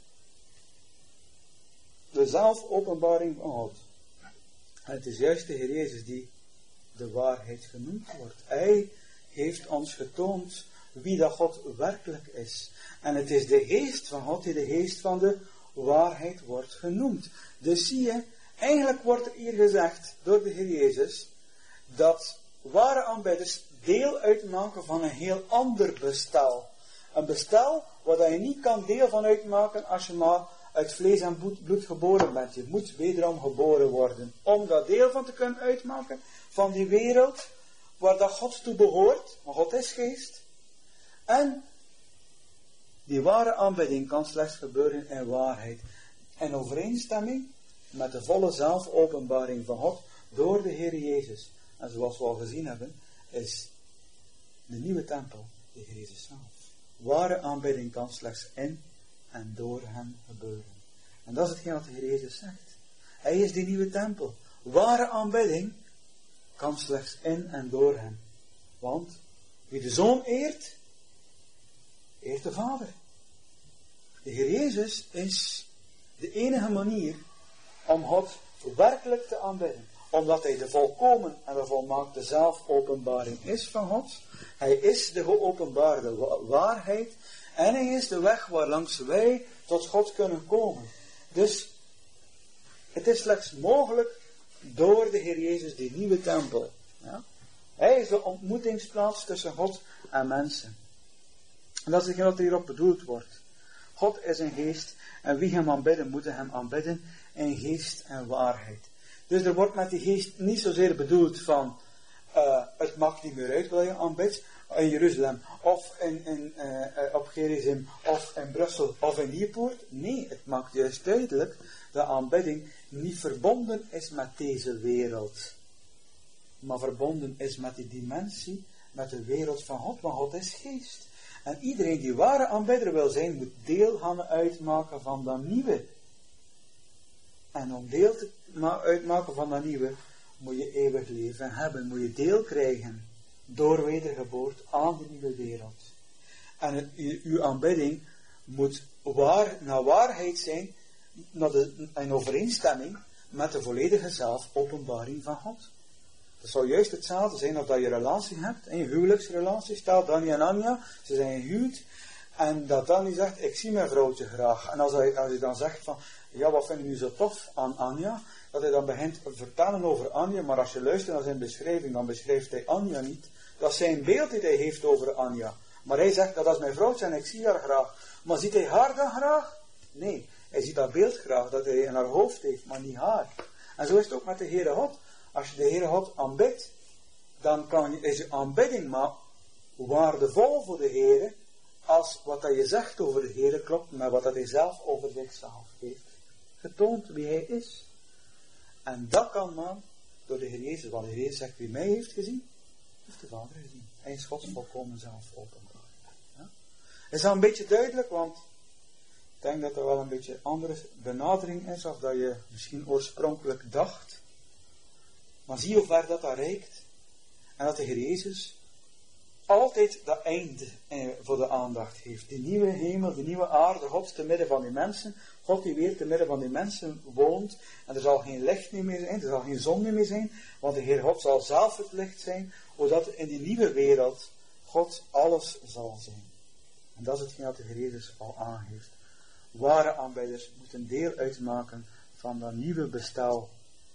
de zelfopenbaring van God. En het is juist de Heer Jezus die de waarheid genoemd wordt. Hij heeft ons getoond wie dat God werkelijk is. En het is de geest van God die de geest van de waarheid wordt genoemd. Dus zie je, eigenlijk wordt er hier gezegd door de Heer Jezus, dat ware aanbidders deel uitmaken van een heel ander bestel. Een bestel waar je niet kan deel van uitmaken als je maar uit vlees en bloed geboren bent. Je moet wederom geboren worden. Om daar deel van te kunnen uitmaken van die wereld waar dat God toe behoort. Maar God is geest. En die ware aanbidding kan slechts gebeuren in waarheid. In overeenstemming met de volle zelfopenbaring van God door de Heer Jezus. En zoals we al gezien hebben, is de nieuwe tempel de Heer Jezus zelf. Ware aanbidding kan slechts in en door hem gebeuren. En dat is hetgeen wat de Heer Jezus zegt. Hij is die nieuwe tempel. Ware aanbidding kan slechts in en door hem. Want wie de Zoon eert, eert de Vader. De Heer Jezus is de enige manier om God werkelijk te aanbidden. Omdat hij de volkomen en de volmaakte zelfopenbaring is van God. Hij is de geopenbaarde waarheid. En hij is de weg waarlangs wij tot God kunnen komen. Dus het is slechts mogelijk door de Heer Jezus, die nieuwe tempel. Ja? Hij is de ontmoetingsplaats tussen God en mensen. En dat is hetgeen wat hierop bedoeld wordt. God is een geest en wie hem aanbidden, moeten hem aanbidden in geest en waarheid. Dus er wordt met die geest niet zozeer bedoeld van, uh, het maakt niet meer uit wat je aanbidt, in Jeruzalem, of in, in, uh, uh, op Gerizim, of in Brussel, of in Nieuwpoort. Nee, het maakt juist duidelijk dat aanbidding niet verbonden is met deze wereld, maar verbonden is met die dimensie, met de wereld van God, want God is geest. En iedereen die ware aanbidder wil zijn, moet deel gaan uitmaken van dat nieuwe. En om deel te ma- uitmaken van dat nieuwe, moet je eeuwig leven hebben, moet je deel krijgen door wedergeboorte aan de nieuwe wereld. En het, u, uw aanbidding moet waar, naar waarheid zijn, naar de, in overeenstemming met de volledige zelfopenbaring van God. Het zou juist hetzelfde zijn of dat je relatie hebt, en je huwelijksrelatie. Stel Danny en Anja, ze zijn gehuwd, en dat Danny zegt, ik zie mijn vrouwtje graag. En als hij, als hij dan zegt van, ja, wat vind je nu zo tof aan Anja? Dat hij dan begint te vertellen over Anja, maar als je luistert naar zijn beschrijving, dan beschrijft hij Anja niet. Dat is zijn beeld dat hij heeft over Anja. Maar hij zegt, dat is mijn vrouwtje en ik zie haar graag. Maar ziet hij haar dan graag? Nee, hij ziet dat beeld graag, dat hij in haar hoofd heeft, maar niet haar. En zo is het ook met de Heere God. Als je de Heere God aanbidt, dan kan je, is je aanbidding maar waardevol voor de Heere, als wat dat je zegt over de Heere klopt met wat dat hij zelf over zichzelf heeft getoond, wie hij is. En dat kan man door de Heer Jezus, want de Heer Jezus zegt, wie mij heeft gezien, heeft de Vader gezien. Hij is Gods volkomen zelf openbaar. Ja? Is dat een beetje duidelijk, want ik denk dat er wel een beetje andere benadering is, of dat je misschien oorspronkelijk dacht. Maar zie hoe ver dat dat reikt. En dat de Heer Jezus altijd dat einde eh, voor de aandacht heeft. Die nieuwe hemel, die nieuwe aarde, God te midden van die mensen. God die weer te midden van die mensen woont. En er zal geen licht meer zijn, er zal geen zon meer zijn. Want de Heer God zal zelf het licht zijn. Zodat in die nieuwe wereld God alles zal zijn. En dat is hetgeen wat de Heer Jezus al aangeeft. Ware aanbidders moeten deel uitmaken van dat nieuwe bestel.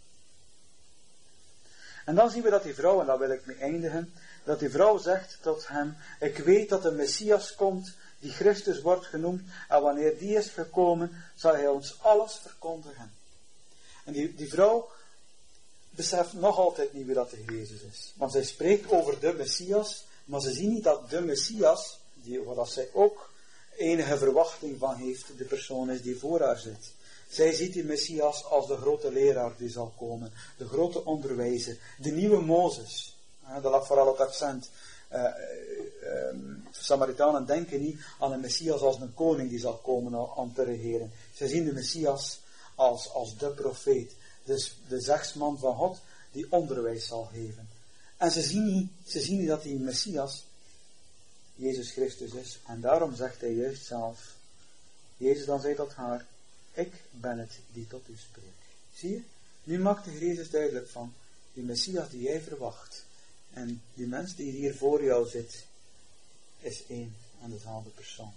En dan zien we dat die vrouw, en daar wil ik mee eindigen, dat die vrouw zegt tot hem, ik weet dat de Messias komt, die Christus wordt genoemd, en wanneer die is gekomen, zal hij ons alles verkondigen. En die, die vrouw beseft nog altijd niet wie dat de Heer Jezus is. Want zij spreekt over de Messias, maar ze zien niet dat de Messias, die, waar zij ook enige verwachting van heeft, de persoon is die voor haar zit. Zij ziet die Messias als de grote leraar die zal komen, de grote onderwijzer, de nieuwe Mozes. Dat lag vooral op het accent. Uh, uh, um, Samaritanen denken niet aan een Messias als een koning die zal komen om te regeren. Zij zien de Messias als, als de profeet, dus de zegsman van God die onderwijs zal geven. En ze zien niet, ze zien niet dat die Messias Jezus Christus is. En daarom zegt hij juist zelf, Jezus dan zei tot haar, ik ben het die tot u spreekt. Zie je? Nu maakt de Heer Jezus duidelijk van, die Messias die jij verwacht, en die mens die hier voor jou zit, is één en dezelfde persoon.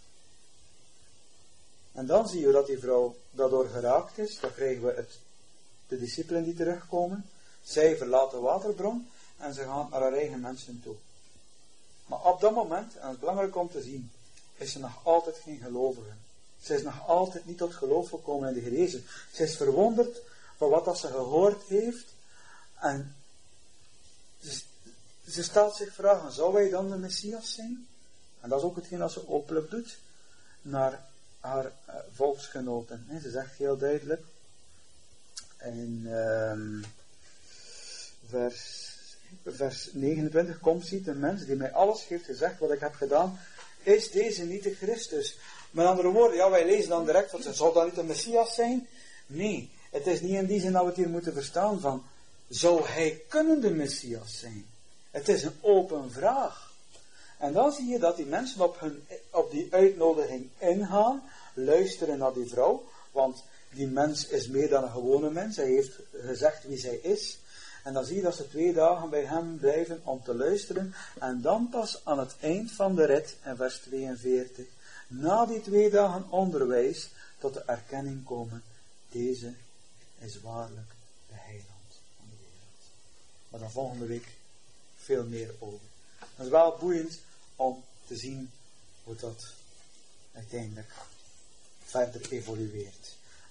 En dan zie je dat die vrouw daardoor geraakt is. Dan krijgen we het, de discipelen die terugkomen. Zij verlaten de waterbron en ze gaan naar haar eigen mensen toe. Maar op dat moment, en het is belangrijk om te zien, is ze nog altijd geen gelovige. Ze is nog altijd niet tot geloof gekomen in de Heer Jezus. Ze is verwonderd van wat dat ze gehoord heeft. En ze, ze stelt zich vragen, zou wij dan de Messias zijn? En dat is ook hetgeen dat ze openlijk doet naar haar uh, volksgenoten. He, ze zegt heel duidelijk in um, vers, vers negenentwintig, kom ziet een mens die mij alles heeft gezegd wat ik heb gedaan, is deze niet de Christus? Met andere woorden, ja, wij lezen dan direct, wat zou dat niet de Messias zijn? Nee, het is niet in die zin dat we het hier moeten verstaan van, zou hij kunnen de Messias zijn? Het is een open vraag. En dan zie je dat die mensen op, hun, op die uitnodiging ingaan, luisteren naar die vrouw, want die mens is meer dan een gewone mens, hij heeft gezegd wie zij is. En dan zie je dat ze twee dagen bij hem blijven om te luisteren, en dan pas aan het eind van de rit, in vers tweeënveertig, na die twee dagen onderwijs, tot de erkenning komen, deze is waarlijk de heiland van de wereld. Maar dan volgende week veel meer over. Het is wel boeiend om te zien hoe dat uiteindelijk verder evolueert.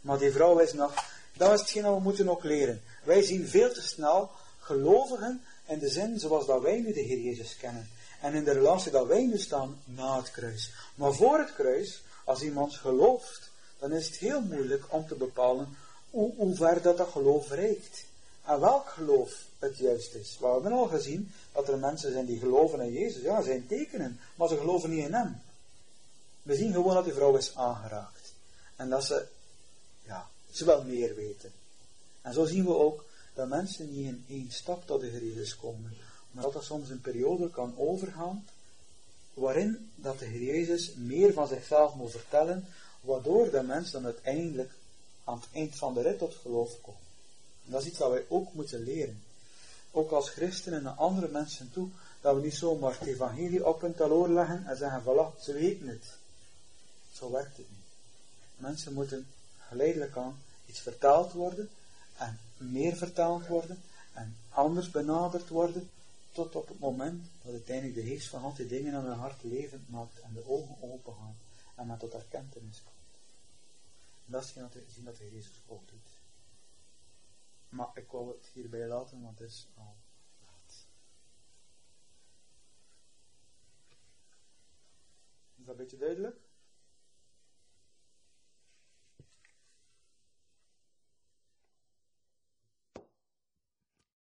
Maar die vrouw is nog, dat is hetgeen dat we moeten ook leren. Wij zien veel te snel gelovigen in de zin zoals dat wij nu de Heer Jezus kennen. En in de relatie dat wij nu staan na het kruis. Maar voor het kruis, als iemand gelooft, dan is het heel moeilijk om te bepalen hoe, hoe ver dat, dat geloof reikt. En welk geloof het juist is. We hebben al gezien dat er mensen zijn die geloven in Jezus. Ja, zijn tekenen, maar ze geloven niet in hem. We zien gewoon dat die vrouw is aangeraakt. En dat ze, ja, ze wel meer weten. En zo zien we ook dat mensen niet in één stap tot de Heer Jezus komen. Maar dat er soms een periode kan overgaan, waarin dat de Heer Jezus meer van zichzelf moet vertellen, waardoor de mens dan uiteindelijk aan het eind van de rit tot geloof komt. En dat is iets dat wij ook moeten leren. Ook als christenen naar andere mensen toe, dat we niet zomaar het evangelie op hun taloor leggen en zeggen, voilà, ze weten het. Zo werkt het niet. Mensen moeten geleidelijk aan iets vertaald worden, en meer vertaald worden, en anders benaderd worden, tot op het moment dat uiteindelijk de geest van God die dingen aan hun hart levend maakt, en de ogen open gaan, en men tot erkentenis komt. En dat is hetgeen dat we zien dat de Heer Jezus ook doet. Maar ik wou het hierbij laten, want het is al laat. Is dat een beetje duidelijk?